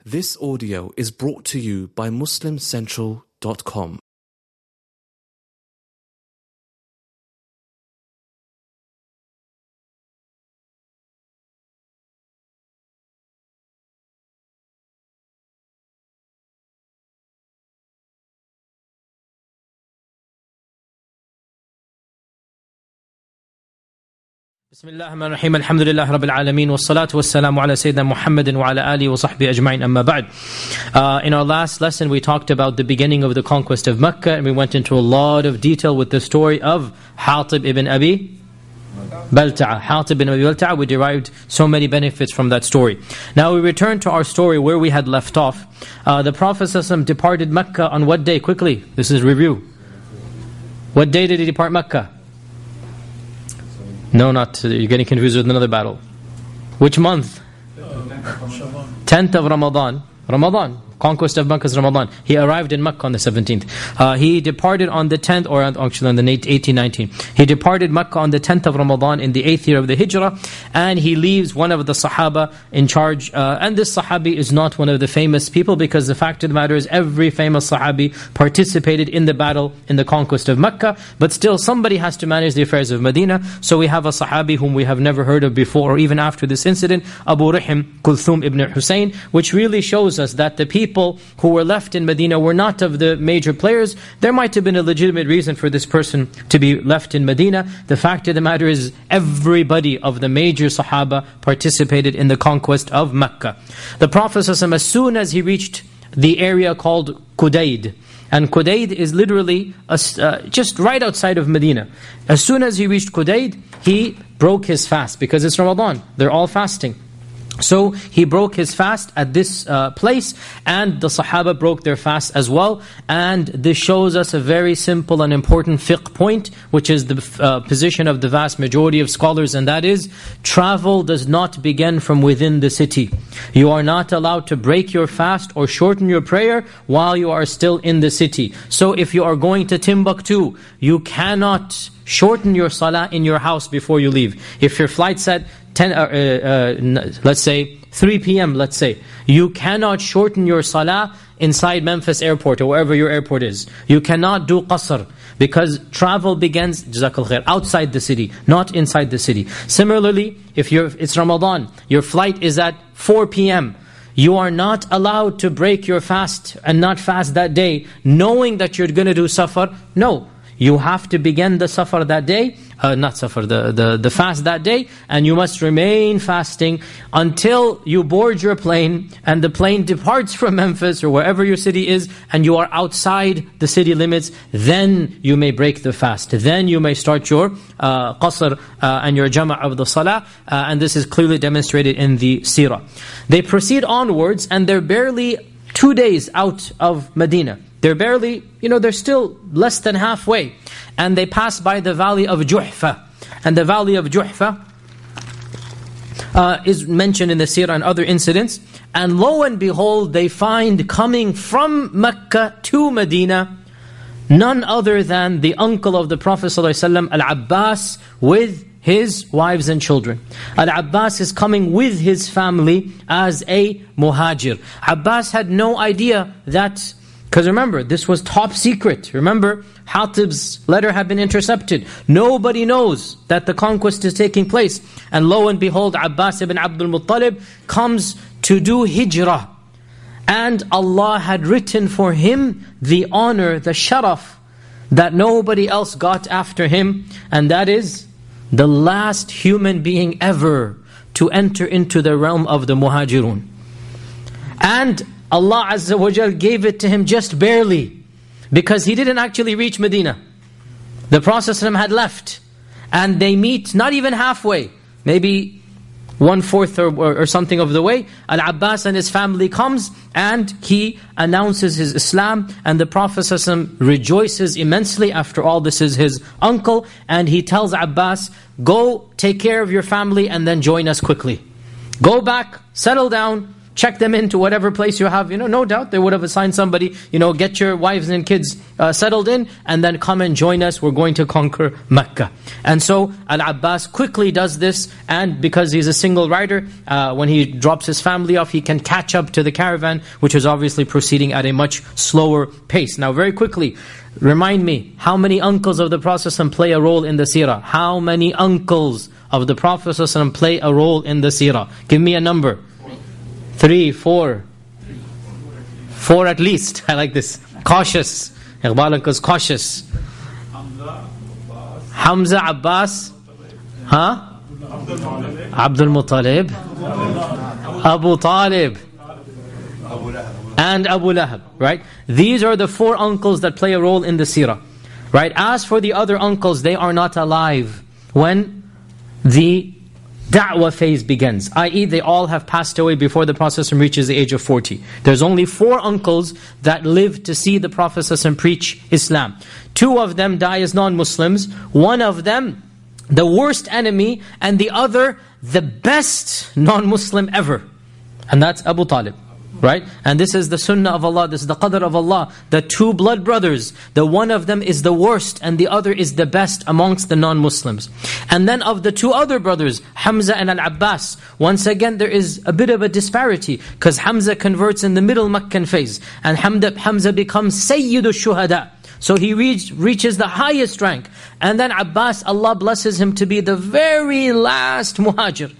This audio is brought to you by MuslimCentral.com. Bismillahirrahmanirrahim. Alhamdulillah Rabbil Alameen. Wassalatu wassalamu ala Sayyidina Muhammadin wa ala alihi wa sahbihi ajma'in. Amma ba'd. In our last lesson, we talked about the beginning of the conquest of Mecca, and we went into a lot of detail with the story of Hatib ibn Abi Balta'a. Hatib ibn Abi Balta'a, we derived so many benefits from that story. Now we return to our story where we had left off. The Prophet ﷺ departed Mecca on what day? Quickly, this is review. What day did he depart Mecca? No, you're getting confused with another battle. Which month? 10th of Ramadan. Conquest of Mecca is Ramadan. He arrived in Mecca on the 17th. He departed on the 10th, or actually on the 1819. He departed Mecca on the 10th of Ramadan in the 8th year of the Hijrah, and he leaves one of the Sahaba in charge. And this Sahabi is not one of the famous people, because the fact of the matter is every famous Sahabi participated in the battle, in the conquest of Mecca, but still somebody has to manage the affairs of Medina. So we have a Sahabi whom we have never heard of before, or even after this incident, Abu Rahim Kulthum ibn Hussein, which really shows us that the people who were left in Medina were not of the major players. There might have been a legitimate reason for this person to be left in Medina. The fact of the matter is everybody of the major Sahaba participated in the conquest of Mecca. The Prophet ﷺ, as soon as he reached the area called Qudayd, and Qudayd is literally just right outside of Medina. As soon as he reached Qudayd, he broke his fast, because it's Ramadan. They're all fasting. So he broke his fast at this place, and the Sahaba broke their fast as well. And this shows us a very simple and important fiqh point, which is the position of the vast majority of scholars, and that is, travel does not begin from within the city. You are not allowed to break your fast or shorten your prayer while you are still in the city. So if you are going to Timbuktu, you cannot shorten your salah in your house before you leave. If your flight's at let's say 3 p.m., let's say, you cannot shorten your salah inside Memphis airport or wherever your airport is. You cannot do qasr, because travel begins, jazakallah khair, outside the city, not inside the city. Similarly, if it's Ramadan, your flight is at 4 p.m., you are not allowed to break your fast and not fast that day, knowing that you're going to do safar. No. You have to begin the safar that day, the fast that day, and you must remain fasting until you board your plane, and the plane departs from Memphis or wherever your city is, and you are outside the city limits. Then you may break the fast. Then you may start your qasr and your jama' of the salah, and this is clearly demonstrated in the seerah. They proceed onwards, and they're barely 2 days out of Medina. They're barely, they're still less than halfway. And they pass by the valley of Juhfa. And the valley of Juhfa is mentioned in the seerah and other incidents. And lo and behold, they find coming from Mecca to Medina none other than the uncle of the Prophet ﷺ, Al-Abbas, with his wives and children. Al-Abbas is coming with his family as a muhajir. Abbas had no idea that... Because remember, this was top secret. Remember, Hatib's letter had been intercepted. Nobody knows that the conquest is taking place. And lo and behold, Abbas ibn Abdul Muttalib comes to do hijrah. And Allah had written for him the honor, the sharaf, that nobody else got after him. And that is the last human being ever to enter into the realm of the muhajirun. And Allah Azza wa Jal gave it to him just barely, because he didn't actually reach Medina. The Prophet ﷺ had left, and they meet not even halfway, maybe 1/4 or something of the way. Al-Abbas and his family comes, and he announces his Islam, and the Prophet ﷺ rejoices immensely. After all, this is his uncle, and he tells Abbas, go take care of your family and then join us quickly. Go back, settle down, check them into whatever place you have. No doubt they would have assigned somebody, get your wives and kids settled in, and then come and join us. We're going to conquer Mecca. And so Al-Abbas quickly does this, and because he's a single rider, when he drops his family off, he can catch up to the caravan, which is obviously proceeding at a much slower pace. Now very quickly, remind me, how many uncles of the Prophet ﷺ play a role in the seerah? How many uncles of the Prophet ﷺ play a role in the seerah? Give me a number. 3, 4. 4 at least. I like this. Cautious. Iqbal uncle's cautious. Hamza, Abbas. Abdul Muttalib. Abu Talib. And Abu Lahab, right? These are the 4 uncles that play a role in the seerah, right? As for the other uncles, they are not alive when the da'wah phase begins, i.e. they all have passed away before the Prophet ﷺ reaches the age of 40. There's only 4 uncles that live to see the Prophet ﷺ preach Islam. 2 of them die as non-Muslims, 1 of them the worst enemy, and the other the best non-Muslim ever. And that's Abu Talib. Right? And this is the sunnah of Allah, this is the qadr of Allah. The 2 blood brothers, the one of them is the worst and the other is the best amongst the non-Muslims. And then of the 2 other brothers, Hamza and Al-Abbas, once again there is a bit of a disparity, because Hamza converts in the middle Meccan phase, and Hamza becomes Sayyidu Shuhada. So he reaches the highest rank. And then Abbas, Allah blesses him to be the very last muhajir.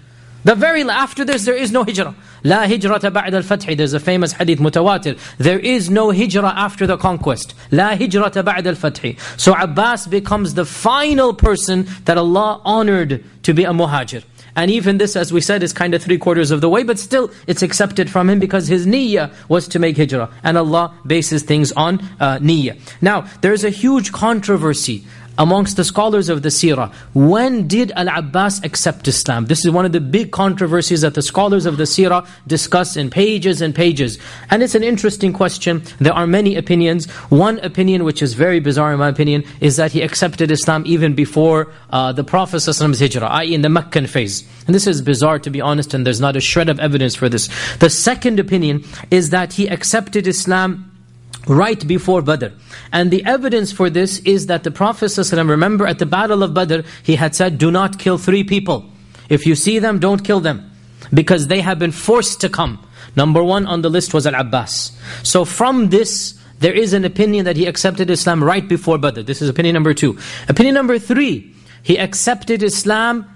After this there is no hijrah. La hijrata ba'da al-fath. There's a famous hadith mutawatir. There is no hijrah after the conquest. La hijrata ba'da al-fath. So Abbas becomes the final person that Allah honored to be a muhajir. And even this, as we said, is kind of 3/4 of the way, but still it's accepted from him because his niyyah was to make hijrah. And Allah bases things on niyyah. Now, there's a huge controversy amongst the scholars of the seerah. When did Al-Abbas accept Islam? This is one of the big controversies that the scholars of the seerah discuss in pages and pages. And it's an interesting question. There are many opinions. One opinion, which is very bizarre in my opinion, is that he accepted Islam even before the Prophet ﷺ's hijrah, i.e. in the Meccan phase. And this is bizarre, to be honest, and there's not a shred of evidence for this. The second opinion is that he accepted Islam right before Badr. And the evidence for this is that the Prophet ﷺ, remember at the Battle of Badr, he had said, do not kill 3 people. If you see them, don't kill them, because they have been forced to come. Number 1 on the list was Al-Abbas. So from this, there is an opinion that he accepted Islam right before Badr. This is opinion number 2. Opinion number 3, he accepted Islam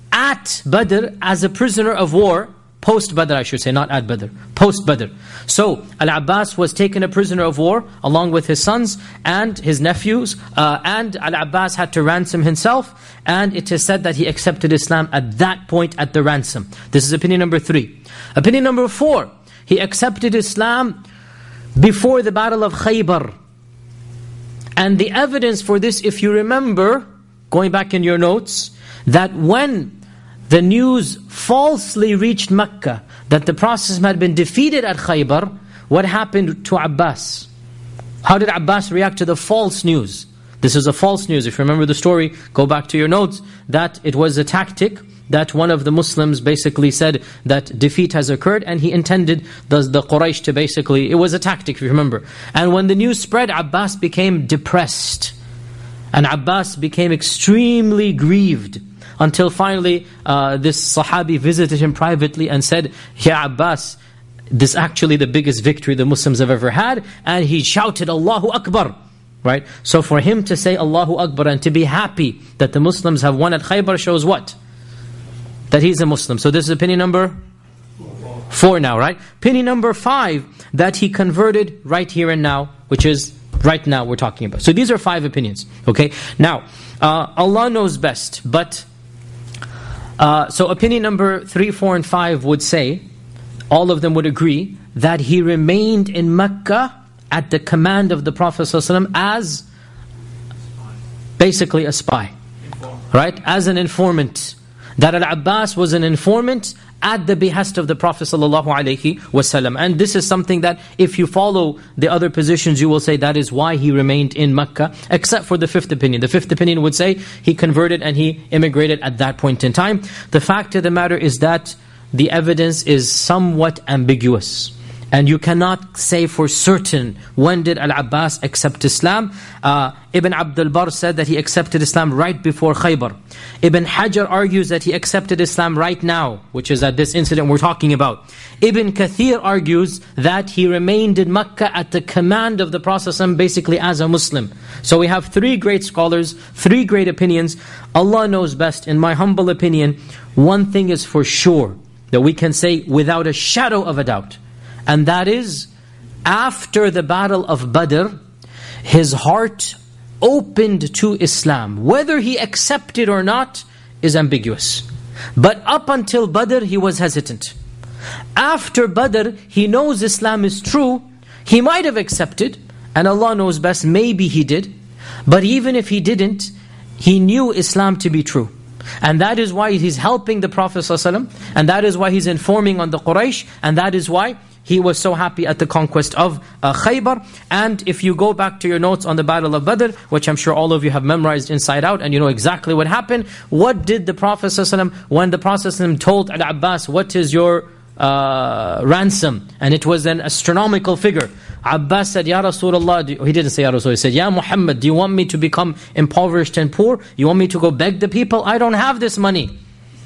at Badr as a prisoner of war, post-Badr I should say, not at Badr, post-Badr. So Al-Abbas was taken a prisoner of war along with his sons and his nephews, and Al-Abbas had to ransom himself, and it is said that he accepted Islam at that point at the ransom. This is opinion number 3. Opinion number 4, he accepted Islam before the Battle of Khaybar. And the evidence for this, if you remember, going back in your notes, that when the news falsely reached Mecca that the Prophet had been defeated at Khaybar, what happened to Abbas? How did Abbas react to the false news? This is a false news. If you remember the story, go back to your notes, that it was a tactic that one of the Muslims basically said that defeat has occurred, and he intended the Quraysh to basically, it was a tactic if you remember. And when the news spread, Abbas became depressed. And Abbas became extremely grieved. Until finally, this Sahabi visited him privately and said, Ya Abbas, this is actually the biggest victory the Muslims have ever had. And he shouted, Allahu Akbar. Right? So for him to say Allahu Akbar and to be happy that the Muslims have won at Khaybar shows what? That he's a Muslim. So this is opinion number 4 now, right? Opinion number 5, that he converted right here and now, which is right now we're talking about. So these are 5 opinions. Okay? Now, Allah knows best, but so opinion number 3, 4 and 5 would say, all of them would agree, that he remained in Mecca at the command of the Prophet ﷺ as basically a spy, right? As an informant. That Al-Abbas was an informant at the behest of the Prophet ﷺ. And this is something that if you follow the other positions, you will say that is why he remained in Mecca, except for the 5th opinion. The 5th opinion would say he converted and he immigrated at that point in time. The fact of the matter is that the evidence is somewhat ambiguous. And you cannot say for certain when did Al-Abbas accept Islam. Ibn Abdul Barr said that he accepted Islam right before Khaybar. Ibn Hajar argues that he accepted Islam right now, which is at this incident we're talking about. Ibn Kathir argues that he remained in Mecca at the command of the Prophet basically as a Muslim. So we have three great scholars, three great opinions. Allah knows best. In my humble opinion, one thing is for sure that we can say without a shadow of a doubt. And that is, after the battle of Badr, his heart opened to Islam. Whether he accepted or not is ambiguous. But up until Badr, he was hesitant. After Badr, he knows Islam is true. He might have accepted, and Allah knows best, maybe he did. But even if he didn't, he knew Islam to be true. And that is why he's helping the Prophet ﷺ, and that is why he's informing on the Quraysh, and that is why he was so happy at the conquest of Khaybar. And if you go back to your notes on the Battle of Badr, which I'm sure all of you have memorized inside out, and you know exactly what happened, what did the Prophet ﷺ, when the Prophet ﷺ told Al-Abbas, what is your ransom? And it was an astronomical figure. Abbas said, Ya Rasulullah, he didn't say Ya Rasulullah, he said, Ya Muhammad, do you want me to become impoverished and poor? You want me to go beg the people? I don't have this money.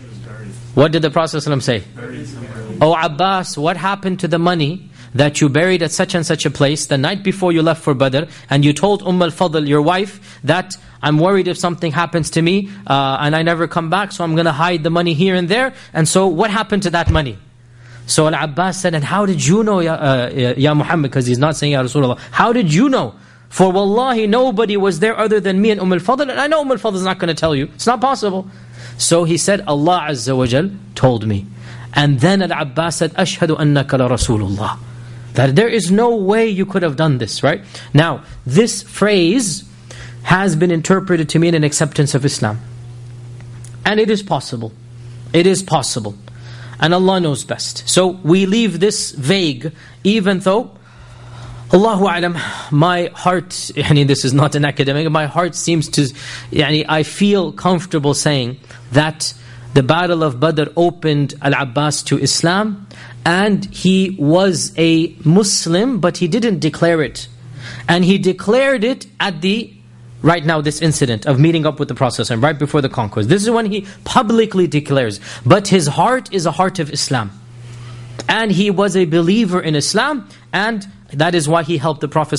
What did the Prophet ﷺ say? Oh Abbas, what happened to the money that you buried at such and such a place the night before you left for Badr, and you told al-Fadl, your wife, that I'm worried if something happens to me and I never come back, so I'm going to hide the money here and there. And so what happened to that money? So Al-Abbas said, and how did you know, Ya Muhammad? Because he's not saying Ya Rasulullah. How did you know? For wallahi, nobody was there other than me and al-Fadl, and I know al-Fadl is not going to tell you. It's not possible. So he said, Allah Azza wa Jal told me. And then Al-Abbas said, Ashhadu annaka la Rasulullah. That there is no way you could have done this, right? Now, this phrase has been interpreted to mean an acceptance of Islam. And it is possible. It is possible. And Allah knows best. So we leave this vague, even though, Allahu A'lam, my heart, this is not an academic, my heart seems to, I feel comfortable saying that the Battle of Badr opened Al-Abbas to Islam, and he was a Muslim, but he didn't declare it. And he declared it at right now this incident of meeting up with the Prophet right before the conquest. This is when he publicly declares. But his heart is a heart of Islam. And he was a believer in Islam, and that is why he helped the Prophet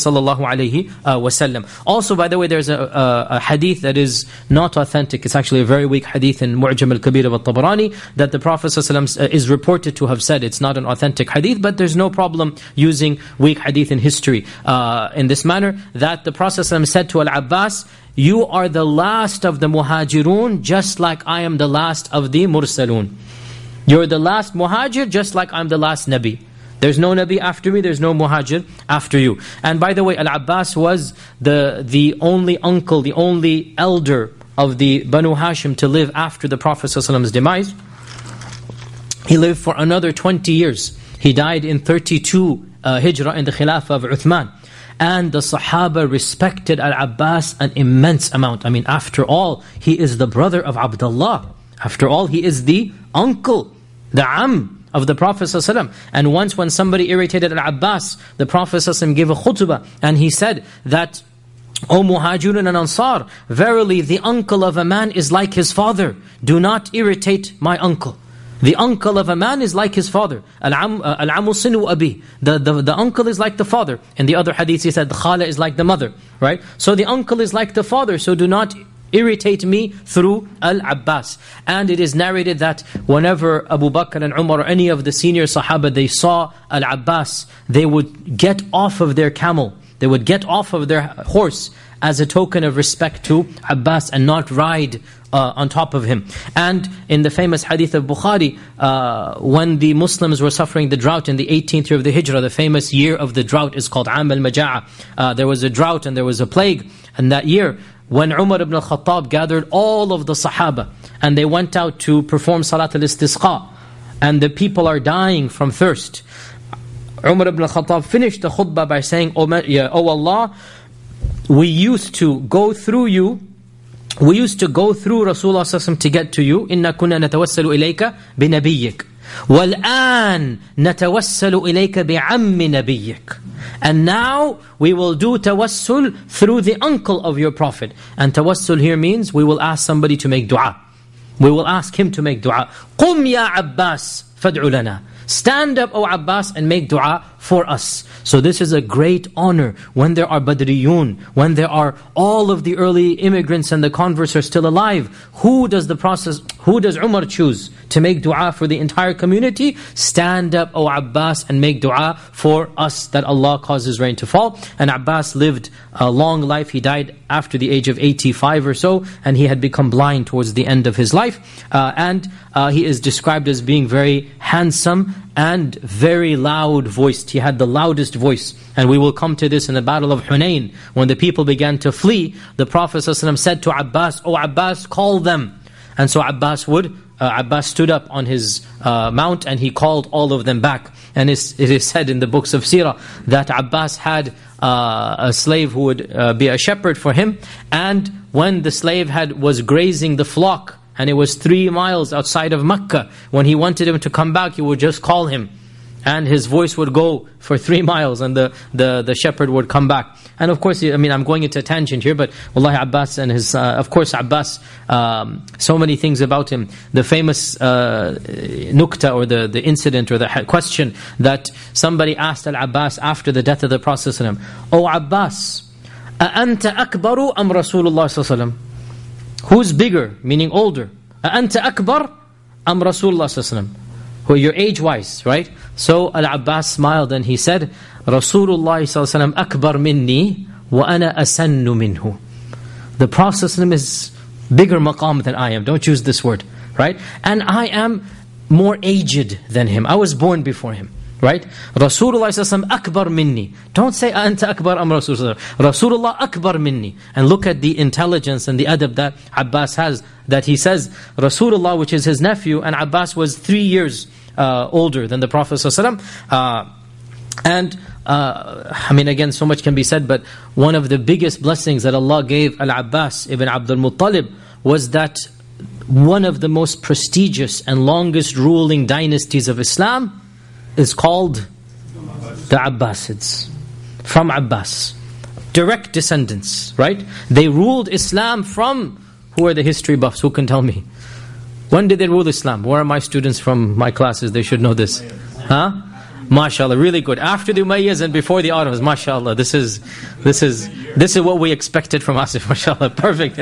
ﷺ. Also, by the way, there's a hadith that is not authentic. It's actually a very weak hadith in Mu'jam al-Kabir of al-Tabarani, that the Prophet ﷺ is reported to have said. It's not an authentic hadith, but there's no problem using weak hadith in history in this manner. That the Prophet ﷺ said to Al-Abbas, you are the last of the muhajirun, just like I am the last of the mursalun. You're the last muhajir, just like I'm the last nabi. There's no Nabi after me, there's no Muhajir after you. And by the way, Al-Abbas was the only uncle, the only elder of the Banu Hashim to live after the Prophet ﷺ's demise. He lived for another 20 years. He died in 32 Hijrah in the Khilafah of Uthman. And the Sahaba respected Al-Abbas an immense amount. After all, he is the brother of Abdullah. After all, he is the uncle, the of the Prophet ﷺ. And once when somebody irritated Al-Abbas, the Prophet ﷺ gave a khutbah, and he said that, O Muhajirun and Ansar, verily the uncle of a man is like his father. Do not irritate my uncle. The uncle of a man is like his father. Al-amu sinu abi. The uncle is like the father. In the other hadith he said, the khala is like the mother. Right? So the uncle is like the father, so do not irritate me through Al-Abbas. And it is narrated that whenever Abu Bakr and Umar or any of the senior Sahaba, they saw Al-Abbas, they would get off of their camel, they would get off of their horse as a token of respect to Abbas and not ride on top of him. And in the famous hadith of Bukhari, when the Muslims were suffering the drought in the 18th year of the Hijrah, the famous year of the drought is called Am al-Maja'a. There was a drought and there was a plague in that year. When Umar ibn al-Khattab gathered all of the Sahaba and they went out to perform Salat al-Istisqa, and the people are dying from thirst, Umar ibn al-Khattab finished the khutbah by saying, O Allah, we used to go through Rasulullah ﷺ to get to you. إِنَّا كُنَّا نَتَوَسَّلُ إِلَيْكَ بِنَبِيِّكَ. وَالْآنَ نَتَوَسَّلُ إِلَيْكَ بِعَمِّ نَبِيِّكَ. And now we will do tawassul through the uncle of your Prophet. And tawassul here means we will ask somebody to make dua. We will ask him to make dua. قُمْ يَا عَبَّاسِ فَادْعُ لَنَا. Stand up, O Abbas, and make dua for us. So this is a great honor when there are Badriyun, when there are all of the early immigrants and the converts are still alive. Who does Umar choose to make dua for the entire community? Stand up, O Abbas, and make dua for us that Allah causes rain to fall. And Abbas lived a long life. He died after the age of 85 or so, and he had become blind towards the end of his life. And he is described as being very handsome and very loud voiced. He had the loudest voice. And we will come to this in the Battle of Hunayn. When the people began to flee, the Prophet ﷺ said to Abbas, "O Abbas, call them." And so Abbas stood up on his mount and he called all of them back. And it is said in the books of Sirah that Abbas had a slave who would be a shepherd for him. And when the slave was grazing the flock, and it was 3 miles outside of Mecca, when he wanted him to come back, he would just call him. And his voice would go for 3 miles and the shepherd would come back. And of course, I'm going into a tangent here, but Wallahi Abbas and his, Abbas, so many things about him. The famous nukta or the incident or the question that somebody asked Al-Abbas after the death of the Prophet ﷺ, "O Abbas, أَأَنْتَ أَكْبَرُ أَمْ رَسُولُ اللَّهِ صَلَّى اللَّهُ عَلَيْهِ وَسَلَّمَ?" Who's bigger, meaning older? أَأَنْتَ أَكْبَرْ أَمْ رَسُولُ اللَّهِ صَلَّى اللَّهُ عَلَيْهِ وَسَلَّمَ? Who you're age-wise, right? So Al-Abbas smiled and he said, "Rasulullah sallallahu alaihi wasallam akbar minni wa ana asannu minhu." The Prophet sallallahu alaihi wasallam is bigger maqam than I am. Don't use this word, right? And I am more aged than him. I was born before him, right? Rasulullah sallallahu alaihi wasallam akbar minni. Don't say anta akbar am Rasulullah. Rasulullah akbar minni. And look at the intelligence and the adab that Abbas has, that he says Rasulullah, which is his nephew, and Abbas was 3 years older than the Prophet ﷺ. Again, so much can be said, but one of the biggest blessings that Allah gave Al-Abbas ibn Abdul Muttalib was that one of the most prestigious and longest ruling dynasties of Islam is called the Abbasids, from Abbas. Direct descendants, right? They ruled Islam from, who are the history buffs? Who can tell me? When did they rule Islam? Where are my students from my classes? They should know this. Huh? MashaAllah, really good. After the Umayyads and before the Ottomans, MashaAllah. This is what we expected from Asif, MashaAllah. Perfect.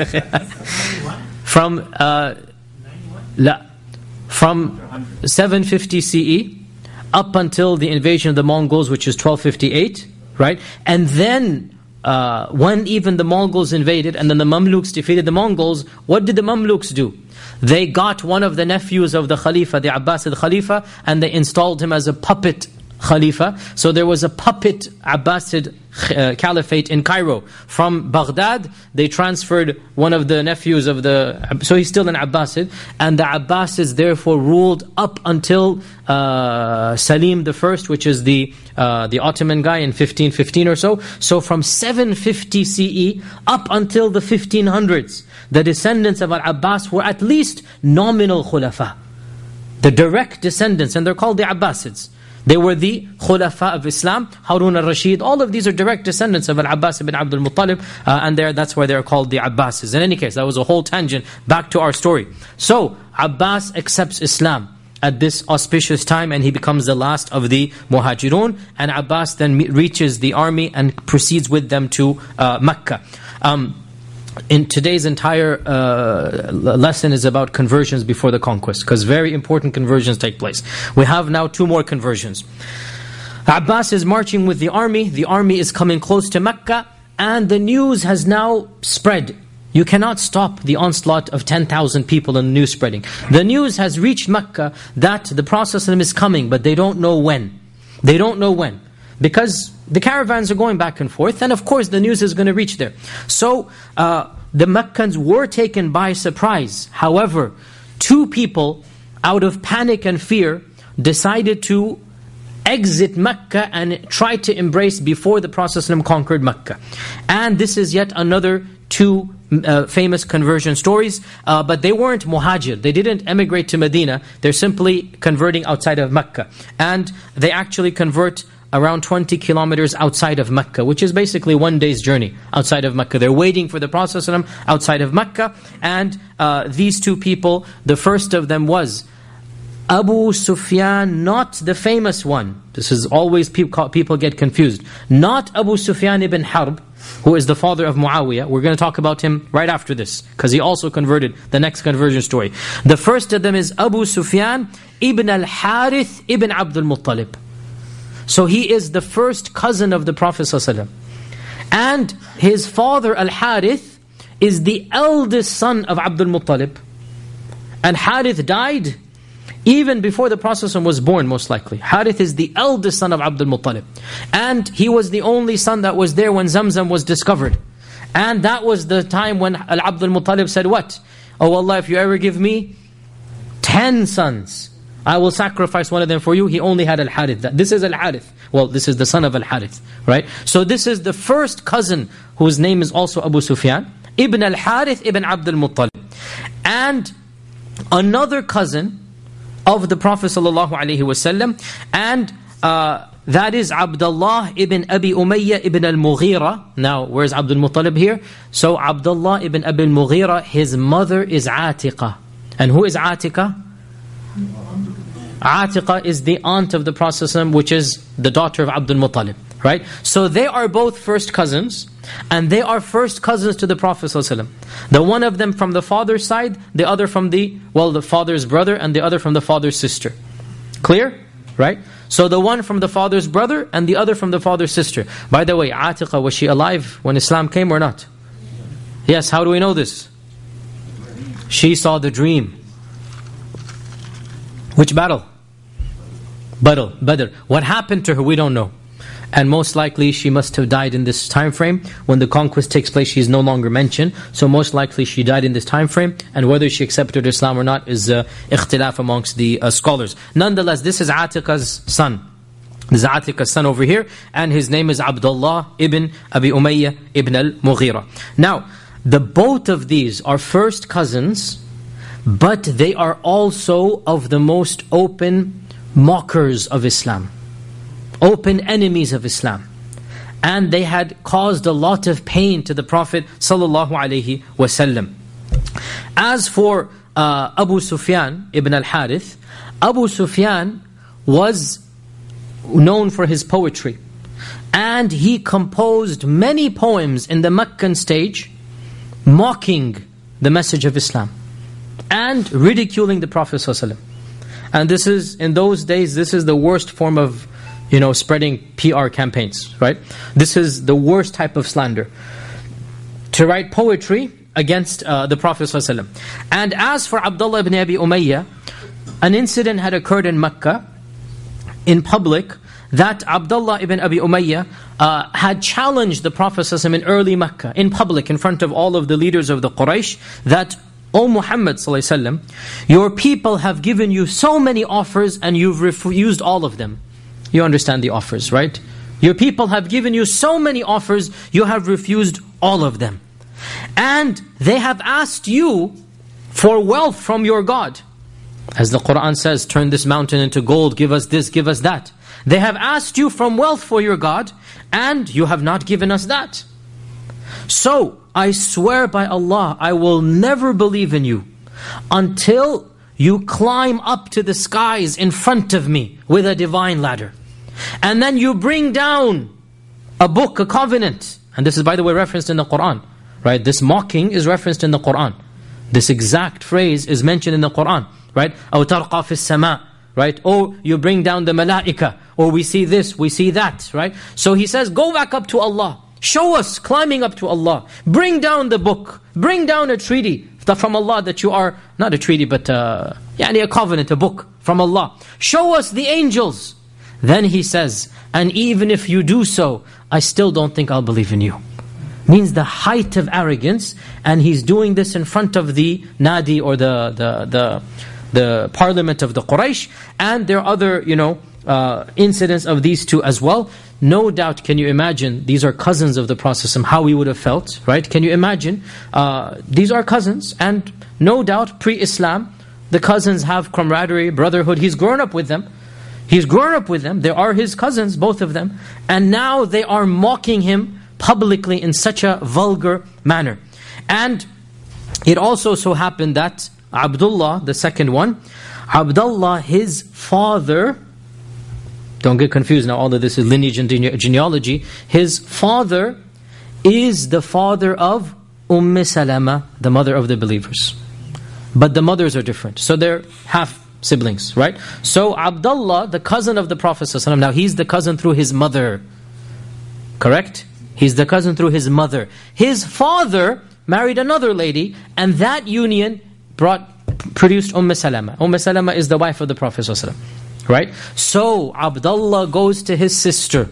From 750 CE up until the invasion of the Mongols, which is 1258, right? And then when even the Mongols invaded and then the Mamluks defeated the Mongols, what did the Mamluks do? They got one of the nephews of the Khalifa, the Abbasid Khalifa, and they installed him as a puppet Khalifa. So there was a puppet Abbasid Caliphate in Cairo. From Baghdad, they transferred one of the nephews of so he's still an Abbasid, and the Abbasids therefore ruled up until Salim I, which is the Ottoman guy in 1515 or so. So from 750 CE up until the 1500s, the descendants of Al-Abbas were at least nominal khulafa. The direct descendants, and they're called the Abbasids. They were the khulafa of Islam, Harun al-Rashid. All of these are direct descendants of Al-Abbas ibn Abdul Muttalib, and that's why they're called the Abbasids. In any case, that was a whole tangent. Back to our story. So, Abbas accepts Islam at this auspicious time, and he becomes the last of the Muhajirun, and Abbas then reaches the army and proceeds with them to Mecca. In today's entire lesson is about conversions before the conquest, because very important conversions take place. We have now 2 more conversions. Abbas is marching with the army is coming close to Mecca, and the news has now spread. You cannot stop the onslaught of 10,000 people and the news spreading. The news has reached Mecca that the Prophet ﷺ is coming, but they don't know when. They don't know when. Because the caravans are going back and forth, and of course the news is going to reach there. So the Meccans were taken by surprise. However, 2 people, out of panic and fear, decided to exit Mecca and try to embrace before the Prophet ﷺ conquered Mecca. And this is yet another two famous conversion stories, but they weren't muhajir. They didn't emigrate to Medina. They're simply converting outside of Mecca. And they actually convert around 20 kilometers outside of Mecca, which is basically one day's journey outside of Mecca. They're waiting for the Prophet ﷺ outside of Mecca. And these two people, the first of them was Abu Sufyan, not the famous one. This is always people get confused. Not Abu Sufyan ibn Harb, who is the father of Muawiyah. We're going to talk about him right after this, because he also converted, the next conversion story. The first of them is Abu Sufyan ibn al-Harith ibn Abdul Muttalib. So he is the first cousin of the Prophet ﷺ. And his father Al-Harith is the eldest son of Abdul Muttalib. And Harith died even before the Prophet ﷺ was born, most likely. Harith is the eldest son of Abdul Muttalib. And he was the only son that was there when Zamzam was discovered. And that was the time when Abdul Muttalib said what? Oh Allah, if you ever give me 10 sons, I will sacrifice one of them for you. He only had Al-Harith. This is Al-Harith. Well, this is the son of Al-Harith, right? So this is the first cousin whose name is also Abu Sufyan, Ibn Al-Harith Ibn Abdul Muttalib. And another cousin of the Prophet ﷺ, and that is Abdullah ibn Abi Umayyah ibn al-Mughira. Now, where's Abdul Muttalib here? So Abdullah ibn Abi al-Mughira, his mother is Atiqah. And who is Atiqah? Atiqah is the aunt of the Prophet ﷺ, which is the daughter of Abdul Muttalib, right? So they are both first cousins, and they are first cousins to the Prophet ﷺ. The one of them from the father's side, the other from the father's brother, and the other from the father's sister. Clear? Right? So the one from the father's brother, and the other from the father's sister. By the way, Atiqah, was she alive when Islam came or not? Yes, how do we know this? She saw the dream. Which battle? Badr. What happened to her, we don't know. And most likely she must have died in this time frame. When the conquest takes place, she is no longer mentioned. So most likely she died in this time frame. And whether she accepted Islam or not is ikhtilaf amongst the scholars. Nonetheless, this is Atiqah's son. This is Atiqah's son over here. And his name is Abdullah ibn Abi Umayyah ibn al-Mughira. Now, the both of these are first cousins, but they are also of the most open mockers of Islam, open enemies of Islam. And they had caused a lot of pain to the Prophet ﷺ. As for Abu Sufyan ibn al-Harith, Abu Sufyan was known for his poetry. And he composed many poems in the Meccan stage, mocking the message of Islam and ridiculing the Prophet ﷺ. And this is, in those days, this is the worst form of, spreading PR campaigns, right? This is the worst type of slander. To write poetry against the Prophet ﷺ. And as for Abdullah ibn Abi Umayyah, an incident had occurred in Mecca, in public, that Abdullah ibn Abi Umayyah had challenged the Prophet ﷺ in early Mecca, in public, in front of all of the leaders of the Quraysh, that, O Muhammad ﷺ, your people have given you so many offers and you've refused all of them. You understand the offers, right? Your people have given you so many offers, you have refused all of them. And they have asked you for wealth from your God. As the Qur'an says, turn this mountain into gold, give us this, give us that. They have asked you from wealth for your God, and you have not given us that. So, I swear by Allah, I will never believe in you until you climb up to the skies in front of me with a divine ladder. And then you bring down a book, a covenant. And this is, by the way, referenced in the Qur'an. Right? This mocking is referenced in the Qur'an. This exact phrase is mentioned in the Qur'an. Right? أَوْ تَرْقَى فِي السَّمَاءِ. Right? Or you bring down the malaika. Or we see this, we see that. Right? So he says, go back up to Allah. Show us climbing up to Allah. Bring down the book. Bring down a treaty from Allah that you are, not a treaty but a covenant, a book from Allah. Show us the angels. Then he says, and even if you do so, I still don't think I'll believe in you. Means the height of arrogance, and he's doing this in front of the Nadi or the parliament of the Quraysh, and there are other, incidents of these two as well. No doubt, can you imagine, these are cousins of the Prophet, how we would have felt, right? Can you imagine? These are cousins, and no doubt, pre-Islam, the cousins have camaraderie, brotherhood. He's grown up with them. He's grown up with them. They are his cousins, both of them. And now they are mocking him publicly in such a vulgar manner. And it also so happened that Abdullah, the second one, Abdullah, his father, don't get confused now, all of this is lineage and genealogy. His father is the father of Salama, the mother of the believers. But the mothers are different. So they're half siblings, right? So Abdullah, the cousin of the Prophet ﷺ, now he's the cousin through his mother. Correct? He's the cousin through his mother. His father married another lady, and that union produced Salama. Salama is the wife of the Prophet ﷺ. Right? So Abdullah goes to his sister.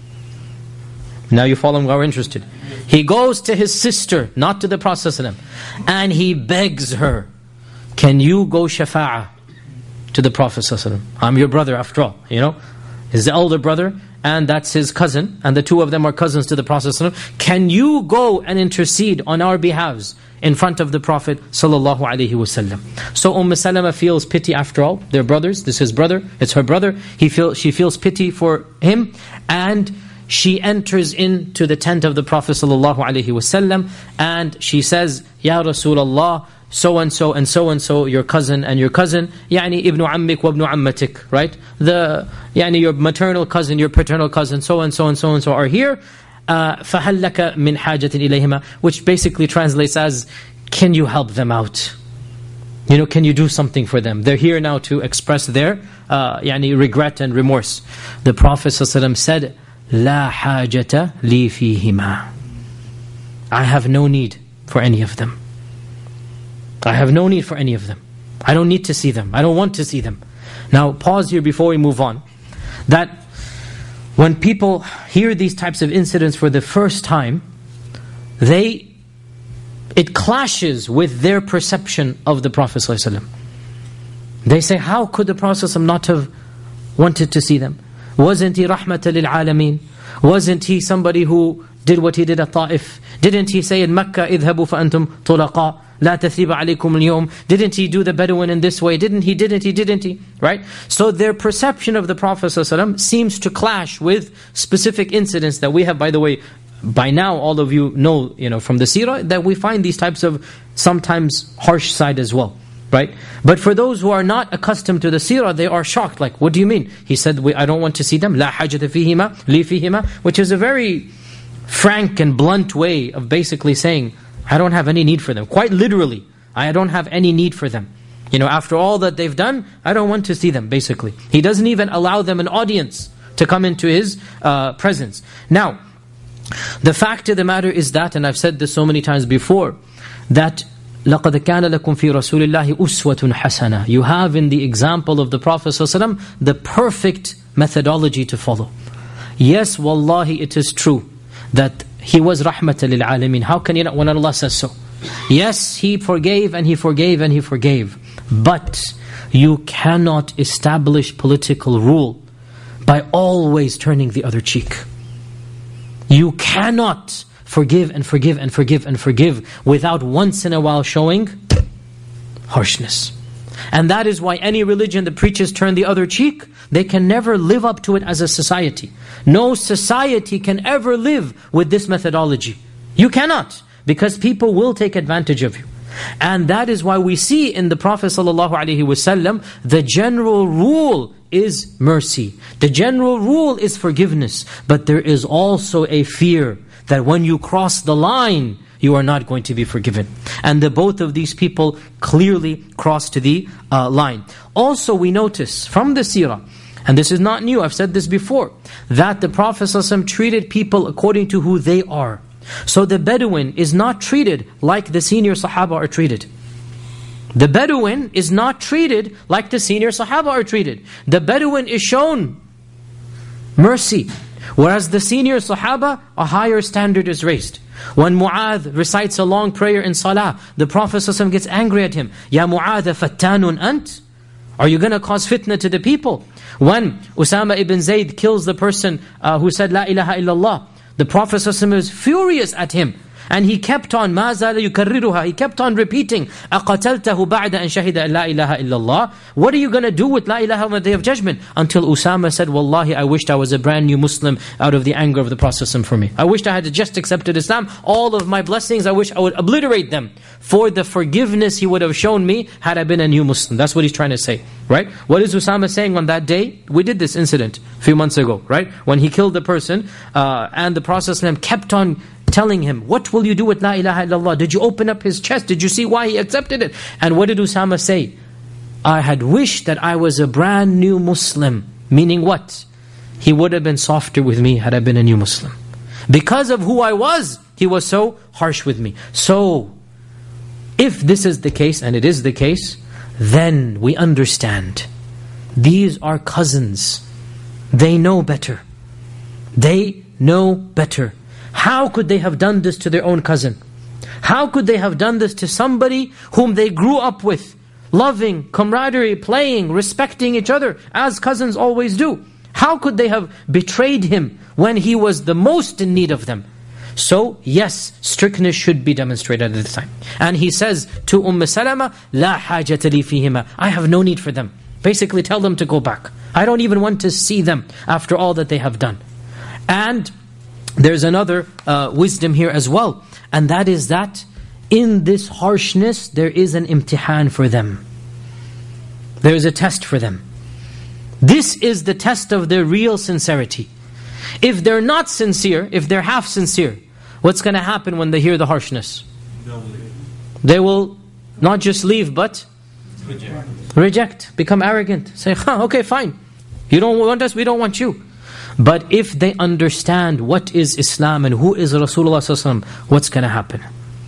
Now you follow me, we're interested. He goes to his sister, not to the Prophet ﷺ, and he begs her, can you go shafa'ah to the Prophet ﷺ? I'm your brother after all, you know. He's the elder brother, and that's his cousin, and the two of them are cousins to the Prophet ﷺ. Can you go and intercede on our behalves in front of the Prophet ﷺ? So Salama feels pity after all. They're brothers. This is his brother. It's her brother. She feels pity for him, and she enters into the tent of the Prophet ﷺ, and she says, Ya Rasulullah, so and so and so and so, your cousin and your cousin, يعني ibn ammik wa ibn ammatik, right? يعني your maternal cousin, your paternal cousin, so and so and so and so are here. فَهَلْ لَكَ مِنْ حَاجَةٍ إِلَيْهِمَا, which basically translates as, can you help them out? You know, can you do something for them? They're here now to express their يعني regret and remorse. The Prophet ﷺ said, لَا حَاجَةَ لِي فِيهِمَا, I have no need for any of them. I have no need for any of them. I don't need to see them. I don't want to see them. Now pause here before we move on. That when people hear these types of incidents for the first time, it clashes with their perception of the Prophet ﷺ. They say, how could the Prophet ﷺ not have wanted to see them? Wasn't he rahmatan lil alameen? Wasn't he somebody who did what he did at Ta'if? Didn't he say in Mecca, idhabu fa antum tulaqa, la tathiba alaykum al-yawm? Didn't he do the Bedouin in this way? Didn't he? Right? So their perception of the Prophet ﷺ seems to clash with specific incidents that we have, by the way, by now all of you know, from the seerah, that we find these types of sometimes harsh side as well. Right? But for those who are not accustomed to the seerah, they are shocked. Like, what do you mean? He said, I don't want to see them. La hajata fihima, li fihima, which is a very frank and blunt way of basically saying, I don't have any need for them. Quite literally, I don't have any need for them. After all that they've done, I don't want to see them, basically. He doesn't even allow them an audience to come into his presence. Now, the fact of the matter is that, and I've said this so many times before, that لَقَدْ كَانَ لَكُمْ فِي رَسُولِ اللَّهِ أُسْوَةٌ حَسَنَةٌ. You have in the example of the Prophet ﷺ the perfect methodology to follow. Yes, wallahi, it is true that he was rahmatan lil alamin. How can you not, when Allah says so? Yes, he forgave and he forgave and he forgave. But you cannot establish political rule by always turning the other cheek. You cannot forgive and forgive and forgive and forgive without once in a while showing harshness. And that is why any religion that preaches turn the other cheek, they can never live up to it as a society. No society can ever live with this methodology. You cannot, because people will take advantage of you. And that is why we see in the Prophet ﷺ, the general rule is mercy. The general rule is forgiveness. But there is also a fear that when you cross the line, you are not going to be forgiven. And both of these people clearly crossed the line. Also we notice from the seerah, and this is not new, I've said this before, that the Prophet ﷺ treated people according to who they are. So the Bedouin is not treated like the senior Sahaba are treated. The Bedouin is not treated like the senior Sahaba are treated. The Bedouin is shown mercy. Whereas the senior Sahaba, a higher standard is raised. When Mu'adh recites a long prayer in Salah, the Prophet ﷺ gets angry at him. Ya Mu'adh fattanun ant? Are you going to cause fitna to the people? When Usama ibn Zayd kills the person who said, La ilaha illallah, the Prophet ﷺ was furious at him. And he kept on, مَا زَالَ يُكَرِّرُهَا. He kept on repeating, أَقَتَلْتَهُ بَعْدَ أَنْ شَهِدَ أَنْ لَا إِلَهَ إِلَّا اللَّهِ. What are you going to do with La ilaha on the Day of Judgment? Until Usama said, Wallahi, I wished I was a brand new Muslim out of the anger of the Prophet for me. I wished I had just accepted Islam. All of my blessings, I wish I would obliterate them for the forgiveness he would have shown me had I been a new Muslim. That's what he's trying to say, right? What is Usama saying on that day? We did this incident a few months ago, right? When he killed the person and the Prophet kept on telling him, what will you do with La ilaha illallah? Did you open up his chest? Did you see why he accepted it? And what did Usama say? I had wished that I was a brand new Muslim. Meaning what? He would have been softer with me had I been a new Muslim. Because of who I was, he was so harsh with me. So, if this is the case, and it is the case, then we understand. These are cousins. They know better. They know better. How could they have done this to their own cousin? How could they have done this to somebody whom they grew up with, loving, camaraderie, playing, respecting each other, as cousins always do? How could they have betrayed him when he was the most in need of them? So, yes, strictness should be demonstrated at the time. And he says to Salama, لا حاجة لي فيهما. I have no need for them. Basically, tell them to go back. I don't even want to see them after all that they have done. And there's another wisdom here as well. And that is that in this harshness, there is an imtihan for them. There is a test for them. This is the test of their real sincerity. If they're not sincere, if they're half sincere, what's going to happen when they hear the harshness? They will not just leave, but reject, become arrogant. Say, okay, fine. You don't want us, we don't want you. But if they understand what is Islam and who is Rasulullah ﷺ, what's going to happen?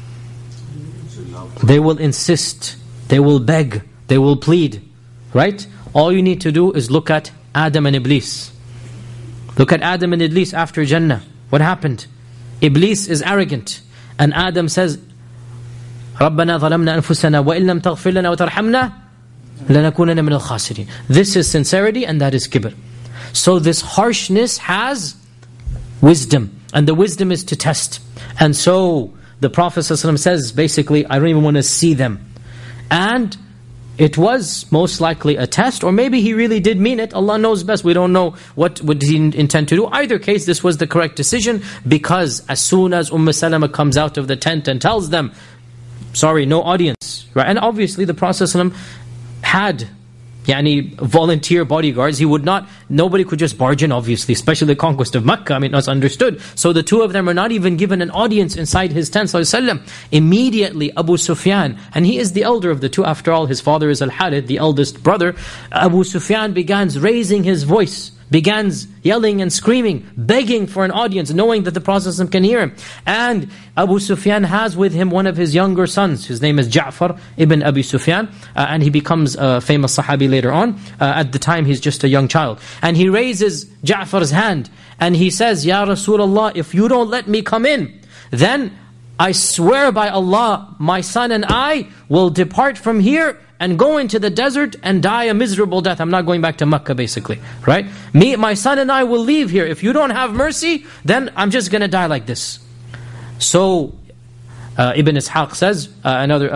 They will insist, they will beg, they will plead. Right? All you need to do is look at Adam and Iblis. Look at Adam and Iblis after Jannah. What happened? Iblis is arrogant. And Adam says, رَبَّنَا ظَلَمْنَا أَنفُسَنَا وَإِن لَمْ تَغْفِرْ لَنَا وَتَرْحَمْنَا لَنَكُونَنَّ مِنَ الْخَاسِرِينَ. This is sincerity and that is kibr. So this harshness has wisdom. And the wisdom is to test. And so the Prophet ﷺ says, basically, I don't even want to see them. And it was most likely a test, or maybe he really did mean it. Allah knows best. We don't know what would he intend to do. Either case, this was the correct decision, because as soon as Salama comes out of the tent and tells them, sorry, no audience. Right? And obviously the Prophet ﷺ had volunteer bodyguards. He would not, nobody could just barge in, obviously, especially the conquest of Makkah. I mean, that's understood. So the two of them are not even given an audience inside his tent. Immediately Abu Sufyan, and he is the elder of the two, after all, his father is Al-Harith, the eldest brother. Abu Sufyan begins raising his voice, begins yelling and screaming, begging for an audience, knowing that the Prophet can hear him. And Abu Sufyan has with him one of his younger sons. His name is Ja'far ibn Abi Sufyan, and he becomes a famous Sahabi later on. At the time, he's just a young child. And he raises Ja'far's hand, and he says, Ya Rasulullah, if you don't let me come in, then I swear by Allah, my son and I will depart from here and go into the desert and die a miserable death. I'm not going back to Makkah, basically. Right? My son and I will leave here. If you don't have mercy, then I'm just going to die like this. So, Ibn Ishaq says, other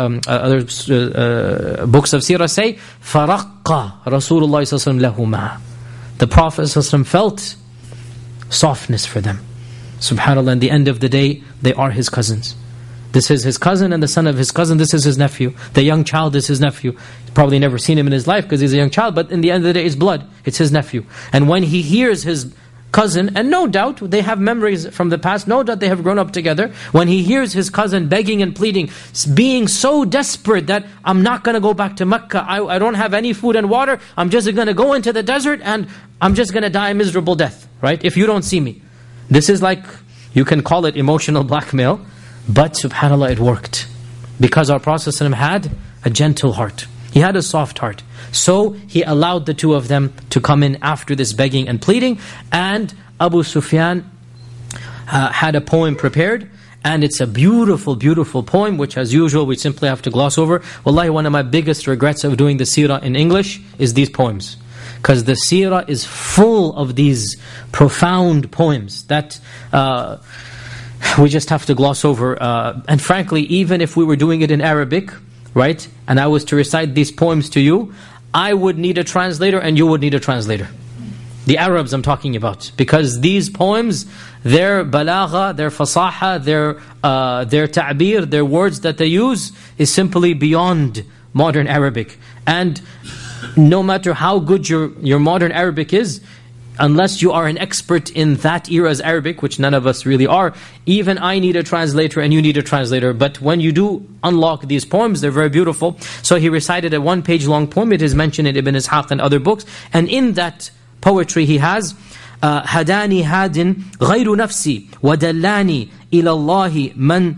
books of Sirah say, فَرَقَّ رَسُولُ اللَّهِ صَلَّى اللَّهُ لَهُمَا. The Prophet ﷺ felt softness for them. SubhanAllah, in the end of the day, they are his cousins. This is his cousin and the son of his cousin. This is his nephew. The young child is his nephew. He's probably never seen him in his life because he's a young child, but in the end of the day, it's blood. It's his nephew. And when he hears his cousin, and no doubt they have memories from the past, no doubt they have grown up together. When he hears his cousin begging and pleading, being so desperate that I'm not going to go back to Mecca, I don't have any food and water, I'm just going to go into the desert and I'm just going to die a miserable death, right? If you don't see me. This is like, you can call it emotional blackmail, but subhanAllah, it worked. Because our Prophet ﷺ had a gentle heart. He had a soft heart. So he allowed the two of them to come in after this begging and pleading. And Abu Sufyan had a poem prepared. And it's a beautiful, beautiful poem, which as usual we simply have to gloss over. Wallahi, one of my biggest regrets of doing the seerah in English is these poems. Because the seerah is full of these profound poems that we just have to gloss over. And frankly, even if we were doing it in Arabic, right, and I was to recite these poems to you, I would need a translator and you would need a translator. The Arabs I'm talking about. Because these poems, their balagha, their fasaha, their ta'bir, their words that they use is simply beyond modern Arabic. And no matter how good your modern Arabic is, unless you are an expert in that era's Arabic, which none of us really are, even I need a translator and you need a translator. But when you do unlock these poems, they're very beautiful. So he recited a 1-page long poem. It is mentioned in Ibn Ishaq and other books. And in that poetry he has, هَدَانِي هَادٍ غَيْرُ نَفْسِي وَدَلَّانِي إِلَى اللَّهِ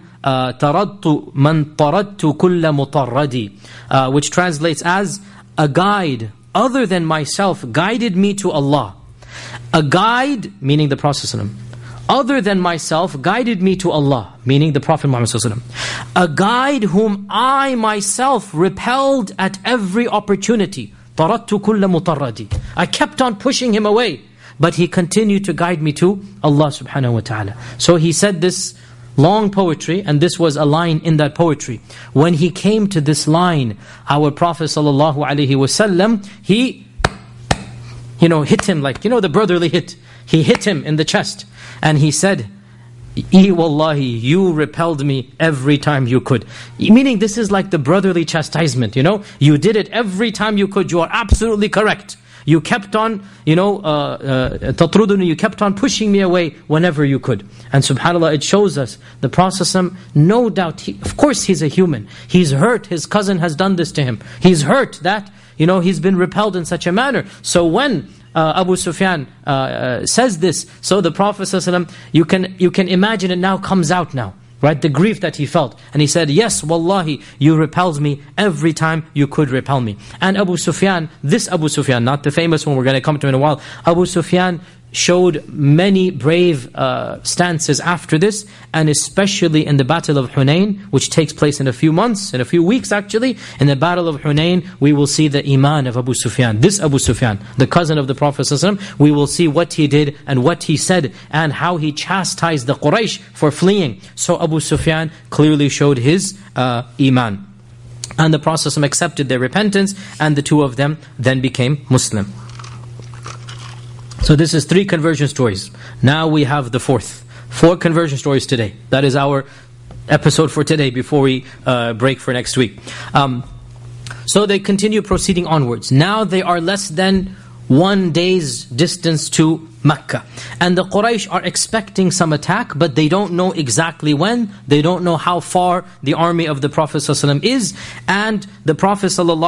مَنْ طَرَدْتُ كُلَّ مُطَرَّدِي, which translates as, a guide other than myself guided me to Allah. A guide, meaning the Prophet ﷺ, other than myself guided me to Allah, meaning the Prophet Muhammad ﷺ. A guide whom I myself repelled at every opportunity. طَرَدْتُ كُلَّ مُطَرَّدِي. I kept on pushing him away, but he continued to guide me to Allah subhanahu wa ta'ala. So he said this long poetry, and this was a line in that poetry. When he came to this line, our Prophet ﷺ, he hit him like, the brotherly hit. He hit him in the chest. And he said, Wallahi, you repelled me every time you could. Meaning this is like the brotherly chastisement, You did it every time you could. You are absolutely correct. You kept on, تَطْرُدُنِي, you kept on pushing me away whenever you could. And subhanAllah, it shows us, the Prophet, no doubt, of course he's a human. He's hurt, his cousin has done this to him. He's hurt that, he's been repelled in such a manner. So when Abu Sufyan says this, so the Prophet ﷺ, you can imagine it now comes out now. Right, the grief that he felt. And he said, yes, wallahi, you repelled me every time you could repel me. And Abu Sufyan, this Abu Sufyan, not the famous one we're going to come to in a while, Abu Sufyan showed many brave stances after this, and especially in the Battle of Hunayn, which takes place in a few months, in a few weeks actually. In the Battle of Hunayn, we will see the iman of Abu Sufyan. This Abu Sufyan, the cousin of the Prophet ﷺ, we will see what he did and what he said and how he chastised the Quraysh for fleeing. So Abu Sufyan clearly showed his iman. And the Prophet ﷺ accepted their repentance, and the two of them then became Muslim. So this is 3 conversion stories. Now we have the 4th. 4 conversion stories today. That is our episode for today before we break for next week. So they continue proceeding onwards. Now they are less than 1 day's distance to Mecca. And the Quraysh are expecting some attack, but they don't know exactly when. They don't know how far the army of the Prophet ﷺ is. And the Prophet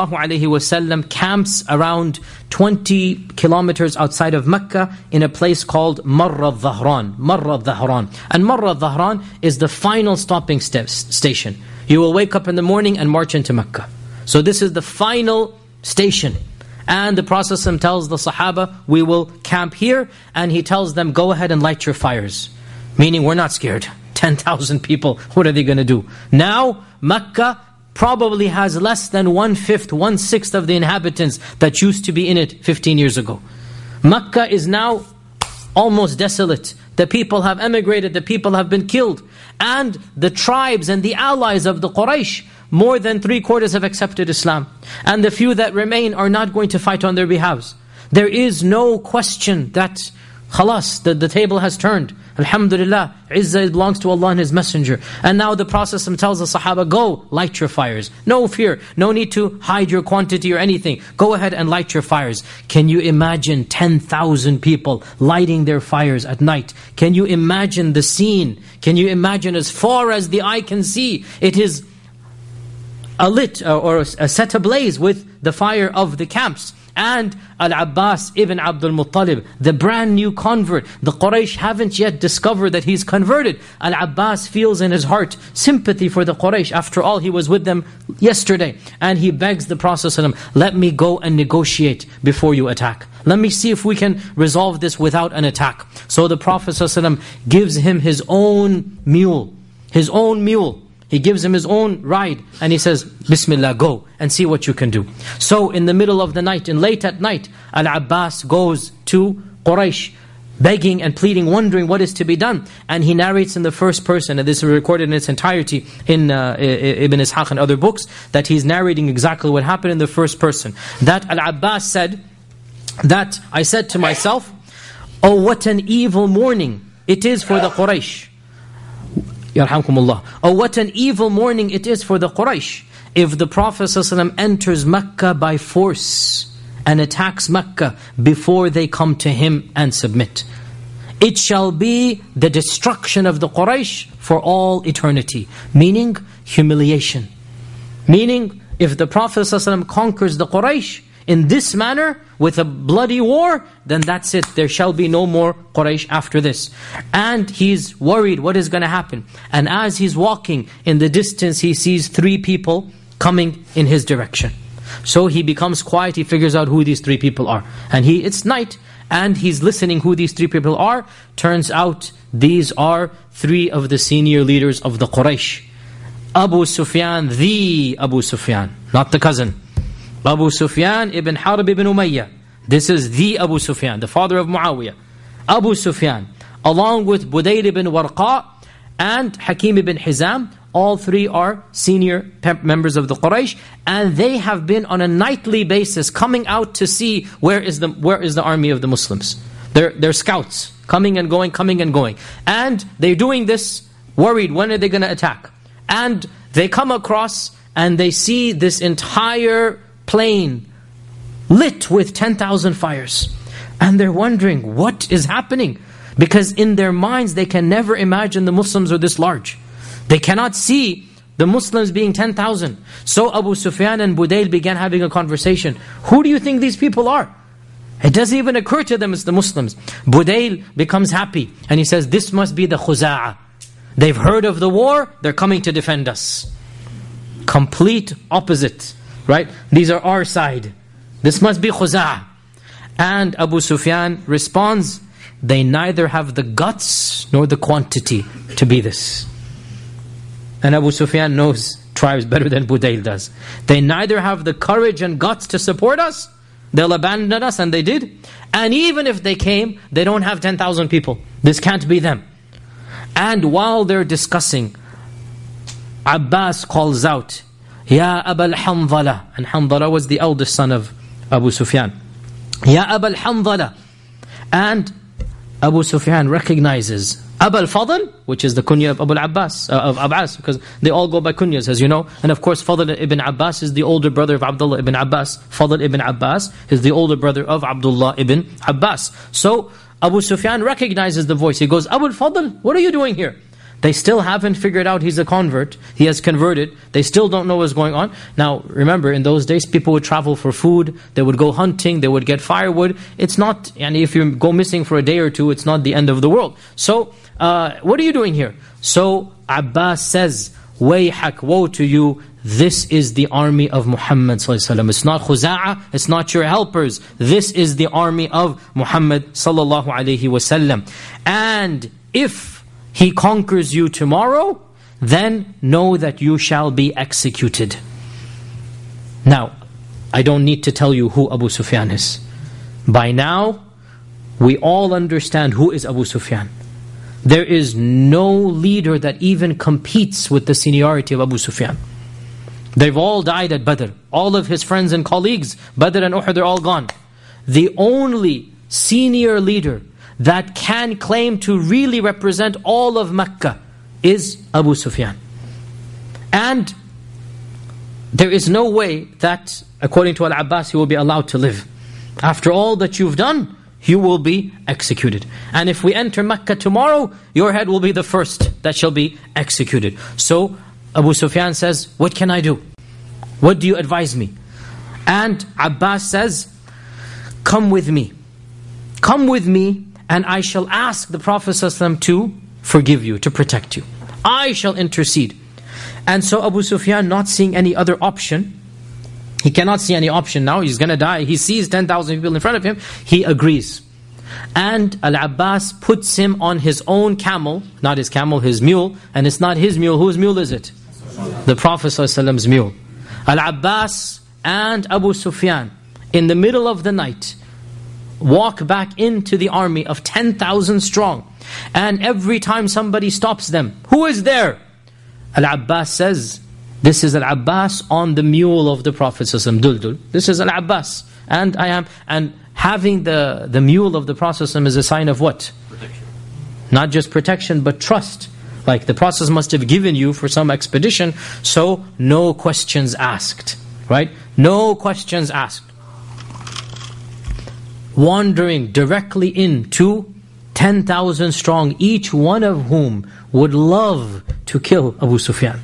ﷺ camps around 20 kilometers outside of Mecca in a place called Marra al-Dhahran. Marra al-Dhahran. And Marra al-Dhahran is the final stopping station. You will wake up in the morning and march into Mecca. So this is the final station. And the Prophet ﷺ tells the Sahaba, we will camp here. And he tells them, go ahead and light your fires. Meaning, we're not scared. 10,000 people, what are they going to do? Now, Mecca probably has less than 1/5, 1/6 of the inhabitants that used to be in it 15 years ago. Mecca is now almost desolate. The people have emigrated, the people have been killed. And the tribes and the allies of the Quraysh, more than 3/4 have accepted Islam. And the few that remain are not going to fight on their behalves. There is no question that, khalas, the table has turned. Alhamdulillah, Izzah belongs to Allah and His Messenger. And now the Prophet tells the Sahaba, go, light your fires. No fear, no need to hide your quantity or anything. Go ahead and light your fires. Can you imagine 10,000 people lighting their fires at night? Can you imagine the scene? Can you imagine as far as the eye can see? It is alit or set ablaze with the fire of the camps. And Al-Abbas ibn Abdul Muttalib, the brand new convert, the Quraysh haven't yet discovered that he's converted. Al-Abbas feels in his heart sympathy for the Quraysh. After all, he was with them yesterday. And he begs the Prophet ﷺ, let me go and negotiate before you attack. Let me see if we can resolve this without an attack. So the Prophet ﷺ gives him his own mule, his own mule. He gives him his own ride and he says, Bismillah, go and see what you can do. So in the middle of the night, and late at night, Al-Abbas goes to Quraysh, begging and pleading, wondering what is to be done. And he narrates in the first person, and this is recorded in its entirety in Ibn Ishaq and other books, that he's narrating exactly what happened in the first person. That Al-Abbas said, that I said to myself, oh, what an evil morning it is for the Quraysh. Yarhamkumullah. Oh, what an evil morning it is for the Quraysh if the Prophet ﷺ enters Mecca by force and attacks Mecca before they come to him and submit. It shall be the destruction of the Quraysh for all eternity. Meaning, humiliation. Meaning, if the Prophet ﷺ conquers the Quraysh in this manner, with a bloody war, then that's it. There shall be no more Quraysh after this. And he's worried what is going to happen. And as he's walking in the distance, he sees 3 people coming in his direction. So he becomes quiet, he figures out who these 3 people are. And it's night, and he's listening who these 3 people are. Turns out, these are 3 of the senior leaders of the Quraysh. Abu Sufyan, the Abu Sufyan, not the cousin. Abu Sufyan ibn Harb ibn Umayyah. This is the Abu Sufyan, the father of Muawiyah. Abu Sufyan, along with Budayl ibn Warqa and Hakim ibn Hizam, all 3 are senior members of the Quraysh, and they have been on a nightly basis coming out to see where is the army of the Muslims. They're scouts, coming and going. And they're doing this worried, when are they going to attack? And they come across and they see this entire plain lit with 10,000 fires. And they're wondering, what is happening? Because in their minds, they can never imagine the Muslims are this large. They cannot see the Muslims being 10,000. So Abu Sufyan and Budayl began having a conversation. Who do you think these people are? It doesn't even occur to them it's the Muslims. Budayl becomes happy and he says, this must be the Khuza'a. They've heard of the war, they're coming to defend us. Complete opposite. Right? These are our side. This must be Khuza'a. And Abu Sufyan responds, they neither have the guts nor the quantity to be this. And Abu Sufyan knows tribes better than Budayl does. They neither have the courage and guts to support us, they'll abandon us, and they did. And even if they came, they don't have 10,000 people. This can't be them. And while they're discussing, Abbas calls out, Ya Abul Hanzala. And Hanzala was the eldest son of Abu Sufyan. Ya Abul Hanzala. And Abu Sufyan recognizes Abul Fadl, which is the kunya of Abu Abbas, because they all go by kunyas, as you know. And of course, Fadl ibn Abbas is the older brother of Abdullah ibn Abbas. Fadl ibn Abbas is the older brother of Abdullah ibn Abbas. So Abu Sufyan recognizes the voice. He goes, Abul Fadl, what are you doing here? They still haven't figured out he's a convert. He has converted. They still don't know what's going on. Now, remember, in those days, people would travel for food. They would go hunting. They would get firewood. It's not, and if you go missing for a day or two, it's not the end of the world. So, what are you doing here? So, Abbas says, Wayhak, woe to you. This is the army of Muhammad sallallahu alaihi wasallam. It's not Khuza'a. It's not your helpers. This is the army of Muhammad sallallahu alaihi wasallam. And if he conquers you tomorrow, then know that you shall be executed. Now, I don't need to tell you who Abu Sufyan is. By now, we all understand who is Abu Sufyan. There is no leader that even competes with the seniority of Abu Sufyan. They've all died at Badr. All of his friends and colleagues, Badr and Uhud, are all gone. The only senior leader that can claim to really represent all of Mecca is Abu Sufyan. And there is no way that, according to Al-Abbas, he will be allowed to live. After all that you've done, you will be executed. And if we enter Mecca tomorrow, your head will be the first that shall be executed. So Abu Sufyan says, what can I do? What do you advise me? And Abbas says, come with me. Come with me, and I shall ask the Prophet ﷺ to forgive you, to protect you. I shall intercede. And so Abu Sufyan, not seeing any other option, he cannot see any option now, he's going to die. He sees 10,000 people in front of him, he agrees. And Al-Abbas puts him on his own camel, not his camel, his mule. And it's not his mule. Whose mule is it? The Prophet ﷺ's mule. Al-Abbas and Abu Sufyan, in the middle of the night, walk back into the army of 10,000 strong. And every time somebody stops them, who is there? Al-Abbas says, this is Al-Abbas on the mule of the Prophet ﷺ, Duldul. This is Al-Abbas. And I am... And having the mule of the Prophet ﷺ is a sign of what? Protection. Not just protection, but trust. Like the Prophet must have given you for some expedition, so no questions asked. Right? No questions asked. Wandering directly into 10,000 strong, each one of whom would love to kill Abu Sufyan.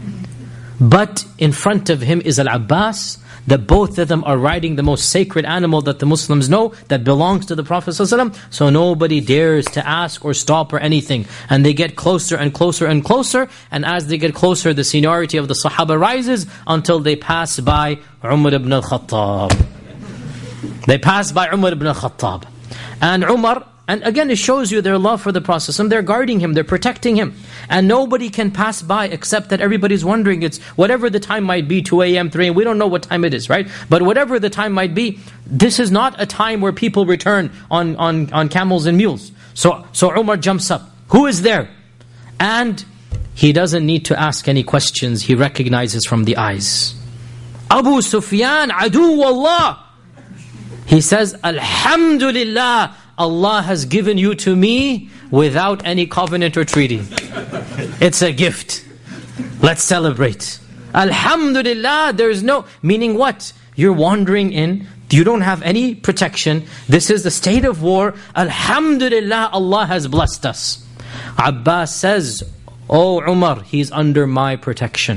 But in front of him is Al-Abbas, that both of them are riding the most sacred animal that the Muslims know, that belongs to the Prophet ﷺ. So nobody dares to ask or stop or anything. And they get closer and closer and closer. And as they get closer, the seniority of the Sahaba rises until they pass by Umar ibn al-Khattab. They pass by Umar ibn al-Khattab. And Umar, and again it shows you their love for the Prophet. They're guarding him, they're protecting him. And nobody can pass by except that everybody's wondering, it's whatever the time might be, 2 a.m., 3 a.m., we don't know what time it is, right? But whatever the time might be, this is not a time where people return on camels and mules. So Umar jumps up. Who is there? And he doesn't need to ask any questions, he recognizes from the eyes. Abu Sufyan, adu Allah. He says, Alhamdulillah, Allah has given you to me without any covenant or treaty. It's a gift. Let's celebrate. Alhamdulillah, there's no... Meaning what? You're wandering in, you don't have any protection. This is the state of war. Alhamdulillah, Allah has blessed us. Abbas says, Oh Umar, he's under my protection.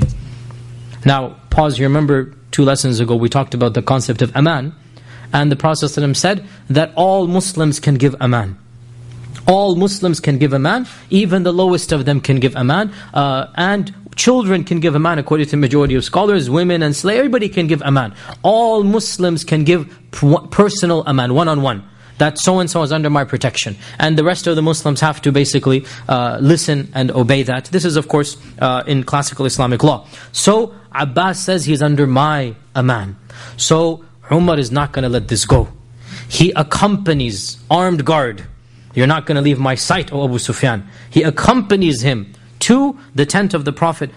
Now, pause. You remember 2 lessons ago we talked about the concept of aman. And the Prophet ﷺ said that all Muslims can give aman. All Muslims can give aman. Even the lowest of them can give aman. And children can give aman according to the majority of scholars. Women and slaves, everybody can give aman. All Muslims can give personal aman, one-on-one. That so-and-so is under my protection. And the rest of the Muslims have to basically listen and obey that. This is of course in classical Islamic law. So Abbas says he's under my aman. So Umar is not going to let this go. He accompanies armed guard. You're not going to leave my sight, O Abu Sufyan. He accompanies him to the tent of the Prophet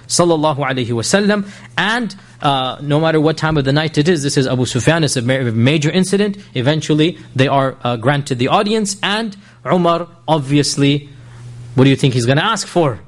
ﷺ. And no matter what time of the night it is, this is Abu Sufyan, it's a major incident. Eventually they are granted the audience. And Umar, obviously, what do you think he's going to ask for?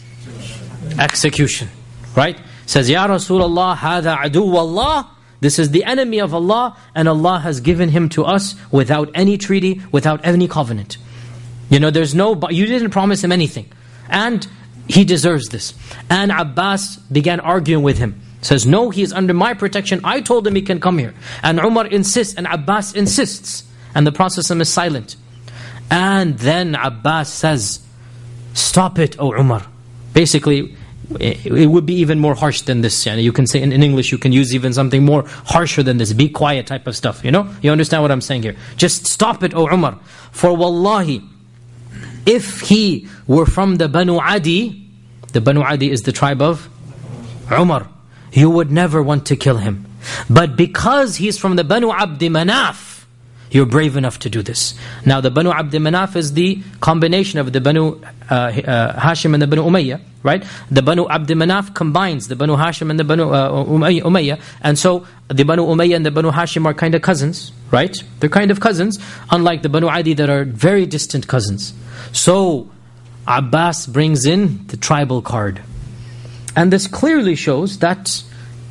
Execution. Right? Says, Ya Rasulullah, hadha adu Allah. This is the enemy of Allah, and Allah has given him to us without any treaty, without any covenant. You know, you didn't promise him anything. And he deserves this. And Abbas began arguing with him. Says, no, he is under my protection. I told him he can come here. And Umar insists, and Abbas insists. And the Prophet is silent. And then Abbas says, stop it, O Umar. Basically, it would be even more harsh than this. You can say in English, you can use even something more harsher than this. Be quiet type of stuff, you know? You understand what I'm saying here? Just stop it, O Umar. For wallahi, if he were from the Banu Adi, the Banu Adi is the tribe of Umar, you would never want to kill him. But because he's from the Banu Abd Manaf, you're brave enough to do this. Now the Banu Abd Manaf is the combination of the Banu Hashim and the Banu Umayyah, right? The Banu Abd Manaf combines the Banu Hashim and the Banu Umayyah. And so the Banu Umayyah and the Banu Hashim are kind of cousins, right? They're kind of cousins, unlike the Banu Adi that are very distant cousins. So Abbas brings in the tribal card. And this clearly shows that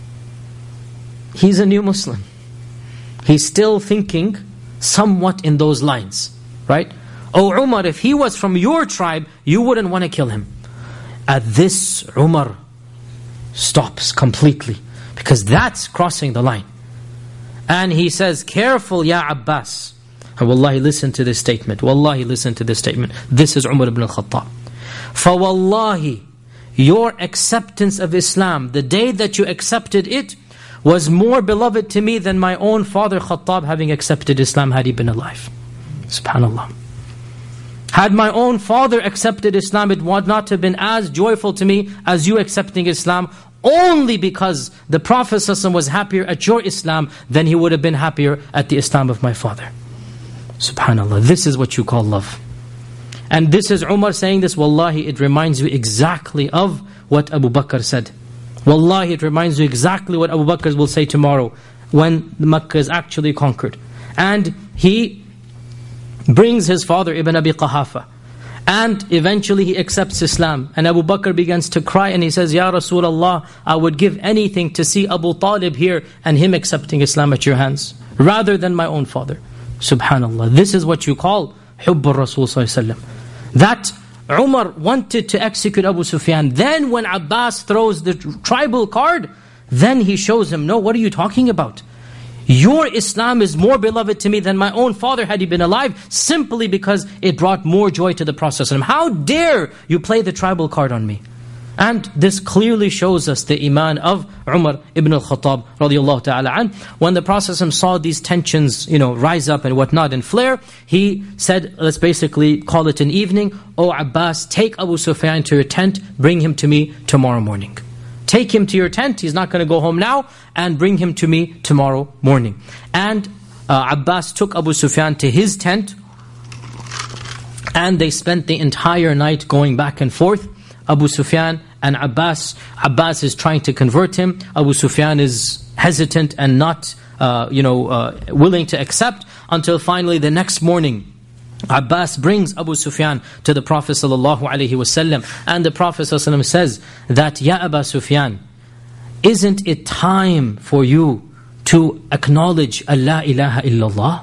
he's a new Muslim. He's still thinking somewhat in those lines, right? Oh Umar, if he was from your tribe, you wouldn't want to kill him. At this, Umar stops completely, because that's crossing the line. And he says, careful, Ya Abbas. And wallahi, listen to this statement. Wallahi, listen to this statement. This is Umar ibn al-Khattab. فَوَاللَّهِ, your acceptance of Islam, the day that you accepted it, was more beloved to me than my own father Khattab having accepted Islam had he been alive. SubhanAllah. Had my own father accepted Islam, it would not have been as joyful to me as you accepting Islam, only because the Prophet ﷺ was happier at your Islam than he would have been happier at the Islam of my father. Subhanallah, this is what you call love. And this is Umar saying this, wallahi, it reminds you exactly of what Abu Bakr said. Wallahi, it reminds you exactly what Abu Bakr will say tomorrow when Makkah is actually conquered. And he brings his father Ibn Abi Quhafa, and eventually he accepts Islam. And Abu Bakr begins to cry and he says, Ya Rasulullah, I would give anything to see Abu Talib here and him accepting Islam at your hands, rather than my own father. Subhanallah, this is what you call Hubbur Rasul Sallallahu Alaihi Wasallam. That Umar wanted to execute Abu Sufyan. Then when Abbas throws the tribal card, then he shows him, no, what are you talking about? Your Islam is more beloved to me than my own father had he been alive, simply because it brought more joy to the Prophet. How dare you play the tribal card on me? And this clearly shows us the iman of Umar ibn al-Khattab radiyallahu ta'ala an. When the Prophet saw these tensions, rise up and whatnot and flare, he said, let's basically call it an evening. O Abbas, take Abu Sufyan to your tent, bring him to me tomorrow morning. Take him to your tent, he's not going to go home now, and bring him to me tomorrow morning. And Abbas took Abu Sufyan to his tent, and they spent the entire night going back and forth. Abu Sufyan and Abbas. Abbas is trying to convert him. Abu Sufyan is hesitant and not willing to accept, until finally the next morning, Abbas brings Abu Sufyan to the Prophet ﷺ, and the Prophet ﷺ says that, Ya Abu Sufyan, isn't it time for you to acknowledge Allah ilaha illallah?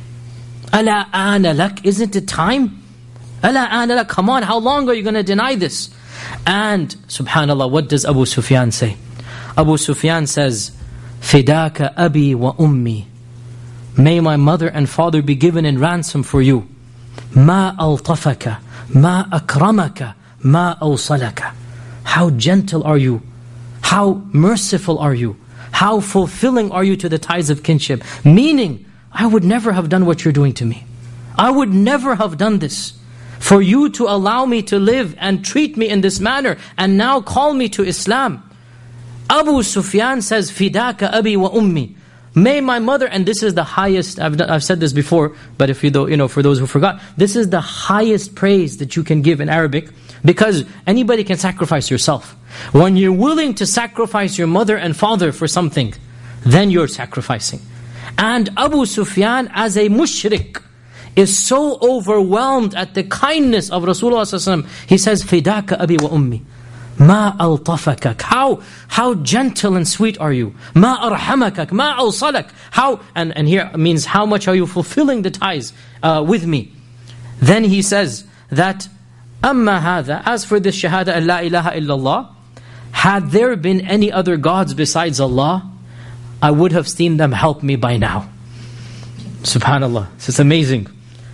Ala ana lak, isn't it time? Ala ana lak, come on, how long are you going to deny this? And subhanallah, what does Abu Sufyan say? Abu Sufyan says, Fidaka abi wa ummi, may my mother and father be given in ransom for you. Ma altafaka, ma akramaka, ma awsalaka. How gentle are you? How merciful are you? How fulfilling are you to the ties of kinship? Meaning, I would never have done what you're doing to me. I would never have done this. For you to allow me to live and treat me in this manner, and now call me to Islam. Abu Sufyan says, Fidaka abi wa ummi. May my mother, and this is the highest, I've said this before, but if for those who forgot, this is the highest praise that you can give in Arabic, because anybody can sacrifice yourself. When you're willing to sacrifice your mother and father for something, then you're sacrificing. And Abu Sufyan, as a mushrik, is so overwhelmed at the kindness of Rasulullah ﷺ. He says, Fidaka abi wa ummi. Ma altafakak. How gentle and sweet are you? Ma arhamakak. Ma awsalak. How, and here means how much are you fulfilling the ties with me? Then he says that, Amma hadha, as for this shahada an la ilaha illallah, had there been any other gods besides Allah, I would have seen them help me by now. Subhanallah, it's amazing.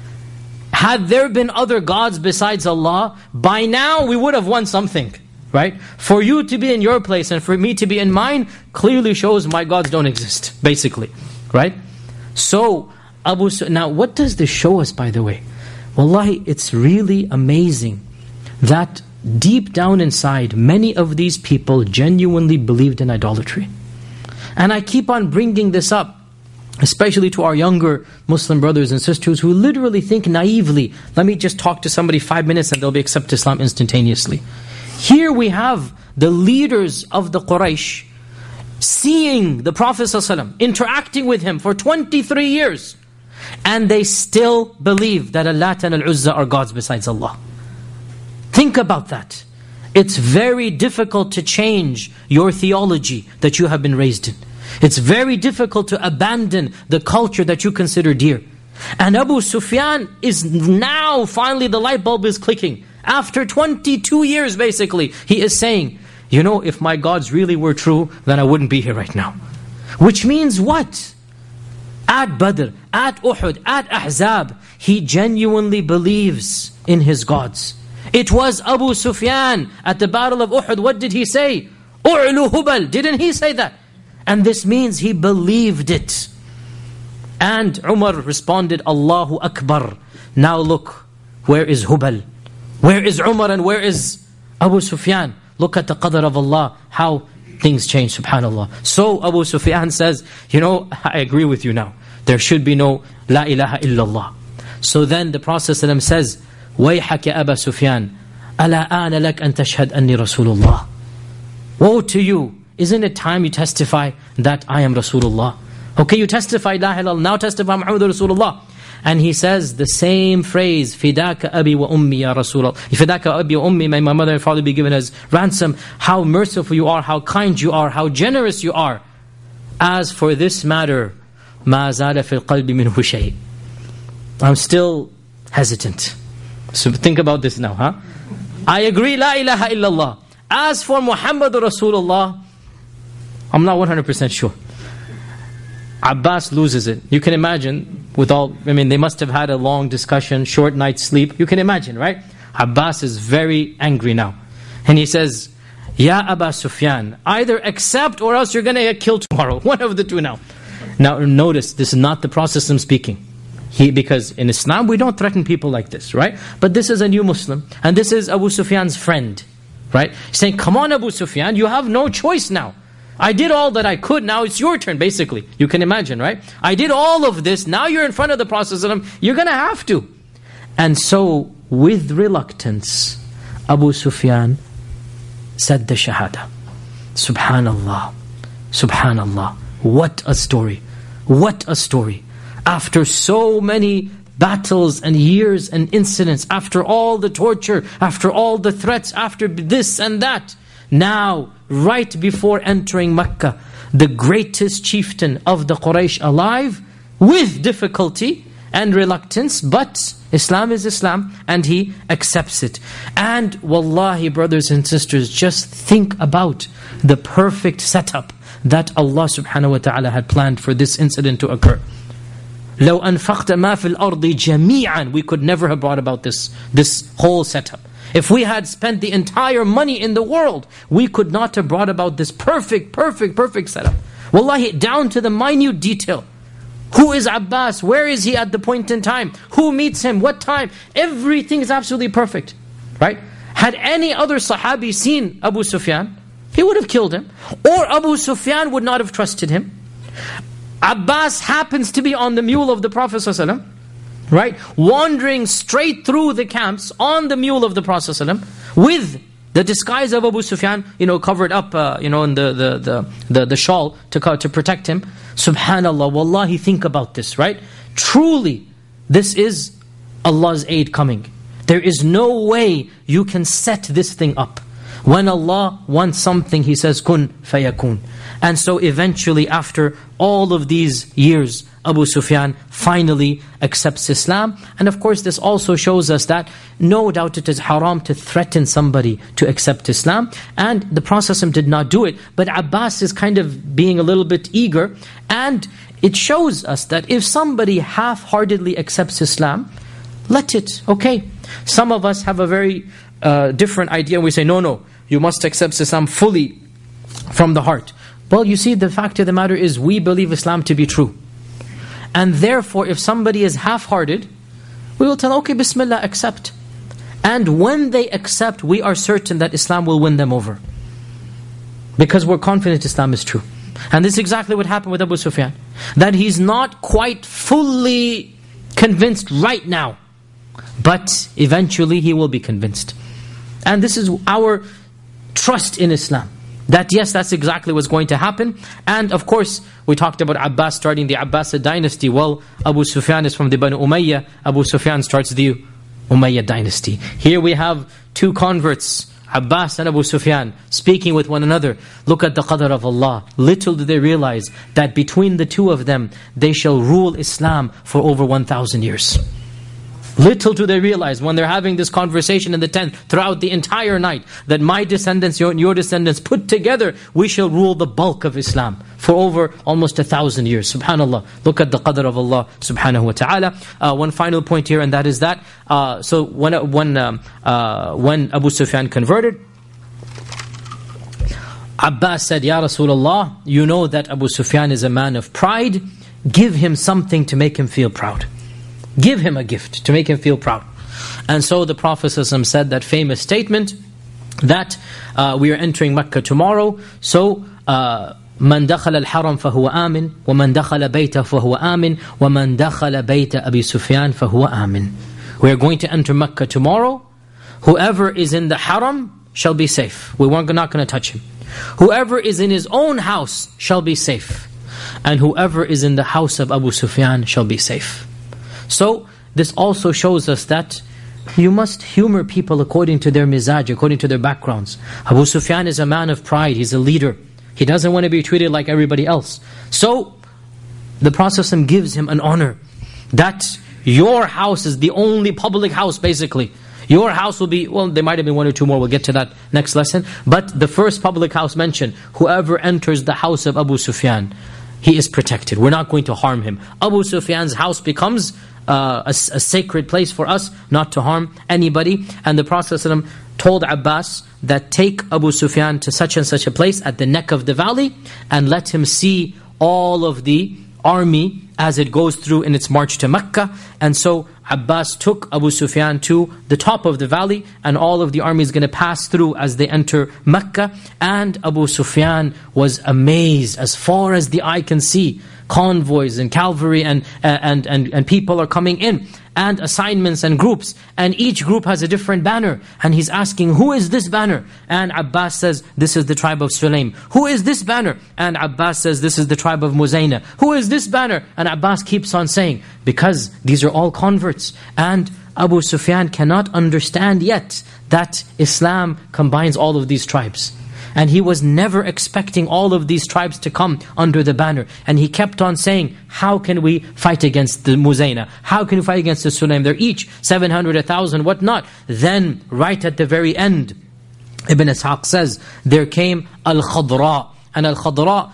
Had there been other gods besides Allah, by now we would have won something. Right? For you to be in your place and for me to be in mine, clearly shows my gods don't exist, basically. Right? So, now what does this show us, by the way? Wallahi, it's really amazing that deep down inside, many of these people genuinely believed in idolatry. And I keep on bringing this up, especially to our younger Muslim brothers and sisters who literally think naively, let me just talk to somebody 5 minutes and they'll accept Islam instantaneously. Here we have the leaders of the Quraysh seeing the Prophet ﷺ, interacting with him for 23 years, and they still believe that Al-Lat and Al-Uzza are gods besides Allah. Think about that. It's very difficult to change your theology that you have been raised in. It's very difficult to abandon the culture that you consider dear. And Abu Sufyan is now, finally the light bulb is clicking. After 22 years basically, he is saying, if my gods really were true, then I wouldn't be here right now. Which means what? At Badr, at Uhud, at Ahzab, he genuinely believes in his gods. It was Abu Sufyan at the battle of Uhud, what did he say? U'lu Hubal, didn't he say that? And this means he believed it. And Umar responded, Allahu Akbar. Now look, where is Hubal? Where is Umar and where is Abu Sufyan? Look at the qadr of Allah, how things change, subhanallah. So Abu Sufyan says, I agree with you now. There should be no La ilaha illallah. So then the Prophet ﷺ says, وَيْحَكَ أَبَا سُفْيَانَ أَلَا آنَ لَكَ أَن تَشْهَدْ أَنِّي رَسُولُ اللَّهِ. Woe to you! Isn't it time you testify that I am Rasulullah? Okay, you testify La ilaha illallah, now testify Muhammad Rasulullah. And he says the same phrase, فِدَاكَ أَبِي وَأُمِّي يَا رَسُولَ اللَّهِ. فِدَاكَ أَبِي وَأُمِّي, may my mother and father be given as ransom. How merciful you are, how kind you are, how generous you are. As for this matter, مَا زَالَ فِي الْقَلْبِ مِنْهُ شَيْءٍ. I'm still hesitant. So think about this now, huh? I agree, La ilaha illallah. As for Muhammad Rasulullah, I'm not 100% sure. Abbas loses it. You can imagine, they must have had a long discussion, short night's sleep. You can imagine, right? Abbas is very angry now. And he says, Ya Aba Sufyan, either accept or else you're going to get killed tomorrow. One of the two now. Now notice, this is not the Prophet speaking. Because in Islam, we don't threaten people like this, right? But this is a new Muslim. And this is Abu Sufyan's friend, right? He's saying, come on Abu Sufyan, you have no choice now. I did all that I could, now it's your turn basically. You can imagine, right? I did all of this, now you're in front of the Prophet, you're going to have to. And so, with reluctance, Abu Sufyan said the Shahada. Subhanallah. Subhanallah. What a story. What a story. After so many battles and years and incidents, after all the torture, after all the threats, after this and that, now, right before entering Mecca, the greatest chieftain of the Quraysh alive, with difficulty and reluctance, but Islam is Islam, and he accepts it. And wallahi, brothers and sisters, just think about the perfect setup that Allah subhanahu wa ta'ala had planned for this incident to occur. لَوْ أَنفَقْتَ مَا فِي الْأَرْضِ جَمِيعًا. We could never have brought about this whole setup. If we had spent the entire money in the world, we could not have brought about this perfect setup. Wallahi, down to the minute detail. Who is Abbas? Where is he at the point in time? Who meets him? What time? Everything is absolutely perfect. Right? Had any other Sahabi seen Abu Sufyan, he would have killed him. Or Abu Sufyan would not have trusted him. Abbas happens to be on the mule of the Prophet ﷺ, right? Wandering straight through the camps on the mule of the Prophet ﷺ, with the disguise of Abu Sufyan, covered up, in the shawl to protect him. Subhanallah, wallahi, think about this, right? Truly, this is Allah's aid coming. There is no way you can set this thing up. When Allah wants something, He says, kun fayakun. And so eventually, after all of these years, Abu Sufyan finally accepts Islam. And of course, this also shows us that no doubt it is haram to threaten somebody to accept Islam. And the Prophet did not do it. But Abbas is kind of being a little bit eager. And it shows us that if somebody half-heartedly accepts Islam, let it, okay. Some of us have a very different idea. We say, no, you must accept Islam fully from the heart. Well, you see, the fact of the matter is we believe Islam to be true. And therefore, if somebody is half-hearted, we will tell, okay, Bismillah, accept. And when they accept, we are certain that Islam will win them over. Because we're confident Islam is true. And this is exactly what happened with Abu Sufyan. That he's not quite fully convinced right now. But eventually he will be convinced. And this is our trust in Islam. That yes, that's exactly what's going to happen. And of course, we talked about Abbas starting the Abbasid dynasty. Well, Abu Sufyan is from the Banu Umayyah. Abu Sufyan starts the Umayyad dynasty. Here we have two converts, Abbas and Abu Sufyan, speaking with one another. Look at the qadr of Allah. Little do they realize that between the two of them, they shall rule Islam for over 1,000 years. Little do they realize when they're having this conversation in the tent throughout the entire night, that my descendants, your descendants put together, we shall rule the bulk of Islam for over almost 1,000 years. SubhanAllah. Look at the qadr of Allah subhanahu wa ta'ala. One final point here, and that is that, so when Abu Sufyan converted, Abbas said, Ya Rasulullah, you know that Abu Sufyan is a man of pride. Give him something to make him feel proud. Give him a gift to make him feel proud. And so the Prophet ﷺ said that famous statement that we are entering Mecca tomorrow, so من دخل الحرم فهو آمن ومن دخل بيته فهو آمن ومن دخل بيت أبي سفيان فهو آمن. We are going to enter Mecca tomorrow. Whoever is in the haram shall be safe. We're not going to touch him. Whoever is in his own house shall be safe. And whoever is in the house of Abu Sufyan shall be safe. So this also shows us that you must humor people according to their mizaj, according to their backgrounds. Abu Sufyan is a man of pride. He's a leader. He doesn't want to be treated like everybody else. So the Prophet ﷺ gives him an honor that your house is the only public house basically. Your house will be, well, there might have been one or two more, we'll get to that next lesson. But the first public house mentioned, whoever enters the house of Abu Sufyan, he is protected. We're not going to harm him. Abu Sufyan's house becomes a sacred place for us not to harm anybody. And the Prophet ﷺ told Abbas that take Abu Sufyan to such and such a place at the neck of the valley and let him see all of the army as it goes through in its march to Mecca. And so Abbas took Abu Sufyan to the top of the valley, and all of the army is going to pass through as they enter Mecca. And Abu Sufyan was amazed as far as the eye can see. Convoys and cavalry and people are coming in, and assignments and groups, and each group has a different banner. And he's asking, who is this banner? And Abbas says, this is the tribe of Sulaim. Who is this banner? And Abbas says, this is the tribe of Muzayna. Who is this banner? And Abbas keeps on saying, because these are all converts. And Abu Sufyan cannot understand yet that Islam combines all of these tribes. And he was never expecting all of these tribes to come under the banner. And he kept on saying, how can we fight against the Muzayna? How can we fight against the Sulaim? They're each 700, 1,000, whatnot. Then, right at the very end, Ibn Ishaq says, there came Al-Khadra. And Al-Khadra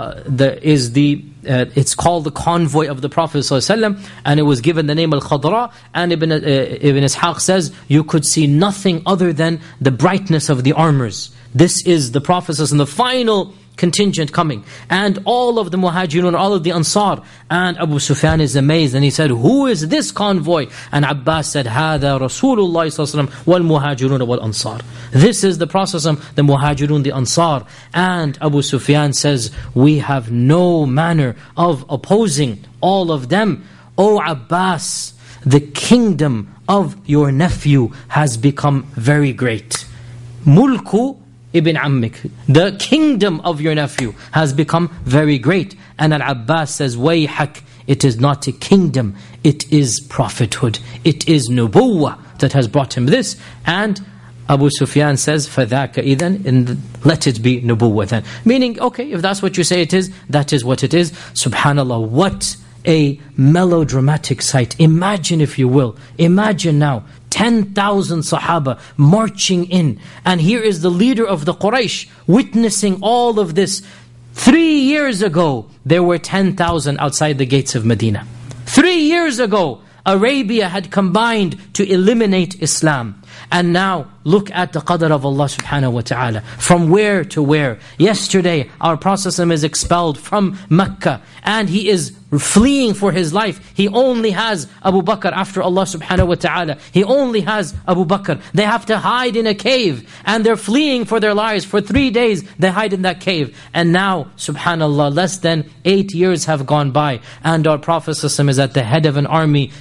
it's called the convoy of the Prophet ﷺ, and it was given the name Al-Khadra. And Ibn Ishaq says, you could see nothing other than the brightness of the armors. This is the Prophet ﷺ, the final contingent coming. And all of the Muhajirun, all of the Ansar. And Abu Sufyan is amazed, and he said, who is this convoy? And Abbas said, هَذَا رَسُولُ اللَّهِ ﷺ وَالْمُهَاجِرُونَ وَالْأَنصَارِ. This is the Prophet ﷺ, the Muhajirun, the Ansar. And Abu Sufyan says, we have no manner of opposing all of them. O Abbas, the kingdom of your nephew has become very great. Mulku Ibn Ammik, the kingdom of your nephew has become very great. And Al-Abbas says, Wayhak, it is not a kingdom, it is prophethood. It is nubuwwah that has brought him this. And Abu Sufyan says, فَذَاكَ إِذَنْ, let it be nubuwwah then. Meaning, okay, if that's what you say it is, that is what it is. SubhanAllah, what a melodramatic sight. Imagine, if you will, imagine now, 10,000 Sahaba marching in. And here is the leader of the Quraysh witnessing all of this. 3 years ago, there were 10,000 outside the gates of Medina. 3 years ago, Arabia had combined to eliminate Islam. And now, look at the qadr of Allah subhanahu wa ta'ala. From where to where? Yesterday, our Prophet is expelled from Mecca. And he is fleeing for his life. He only has Abu Bakr after Allah subhanahu wa ta'ala. He only has Abu Bakr. They have to hide in a cave. And they're fleeing for their lives. For 3 days, they hide in that cave. And now, subhanallah, less than 8 years have gone by. And our Prophet is at the head of an army,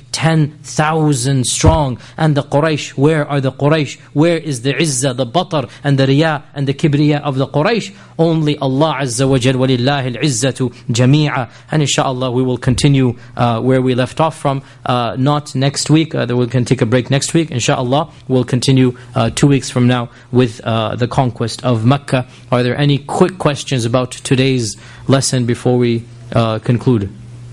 10,000 strong. And the Quraysh, where are the Quraysh? Where is the izzah, the batar, and the riya, and the kibriya of the Quraysh? Only Allah Azza wa Jal, وَلِلَّهِ الْعِزَّةُ جَمِيعًا. And inshaAllah, we will continue where we left off from. Not next week, we can take a break next week. InshaAllah, we'll continue 2 weeks from now with the conquest of Mecca. Are there any quick questions about today's lesson before we conclude?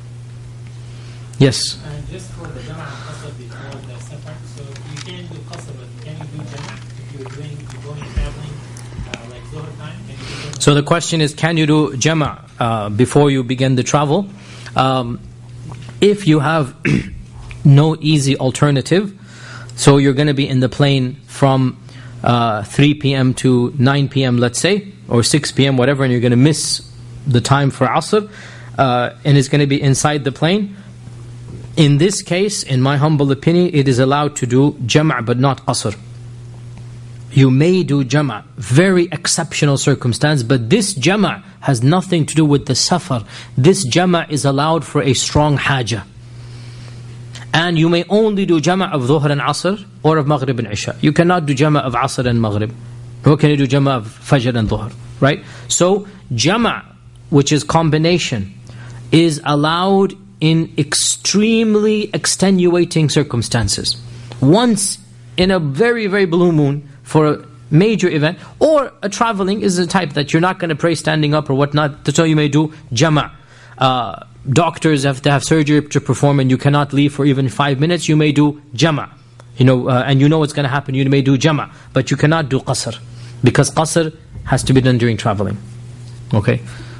Yes? Just for the Jama'ah Qasr before the Safar, so you can do Qasr, but can you do Jama'ah if you're going traveling like Zuhr time? Can you do Jama'ah? So the question is, can you do Jama'ah before you begin the travel? If you have no easy alternative, so you're going to be in the plane from 3 p.m. to 9 p.m. let's say, or 6 p.m. whatever, and you're going to miss the time for Asr, and it's going to be inside the plane, In this case, in my humble opinion, it is allowed to do jama' but not qasr. You may do jama', very exceptional circumstance, but this jama' has nothing to do with the safar. This jama' is allowed for a strong haja. And you may only do jama' of dhuhr and asr, or of maghrib and isha. You cannot do jama' of asr and maghrib. Nor can you do jama' of fajr and dhuhr. Right? So, jama', which is combination, is allowed in extremely extenuating circumstances. Once in a very, very blue moon, for a major event, or a traveling is a type that you're not going to pray standing up or whatnot, so you may do jama'. Doctors have to have surgery to perform and you cannot leave for even 5 minutes, you may do jama'. And you know what's going to happen, you may do jama', but you cannot do qasr, because qasr has to be done during traveling. Okay?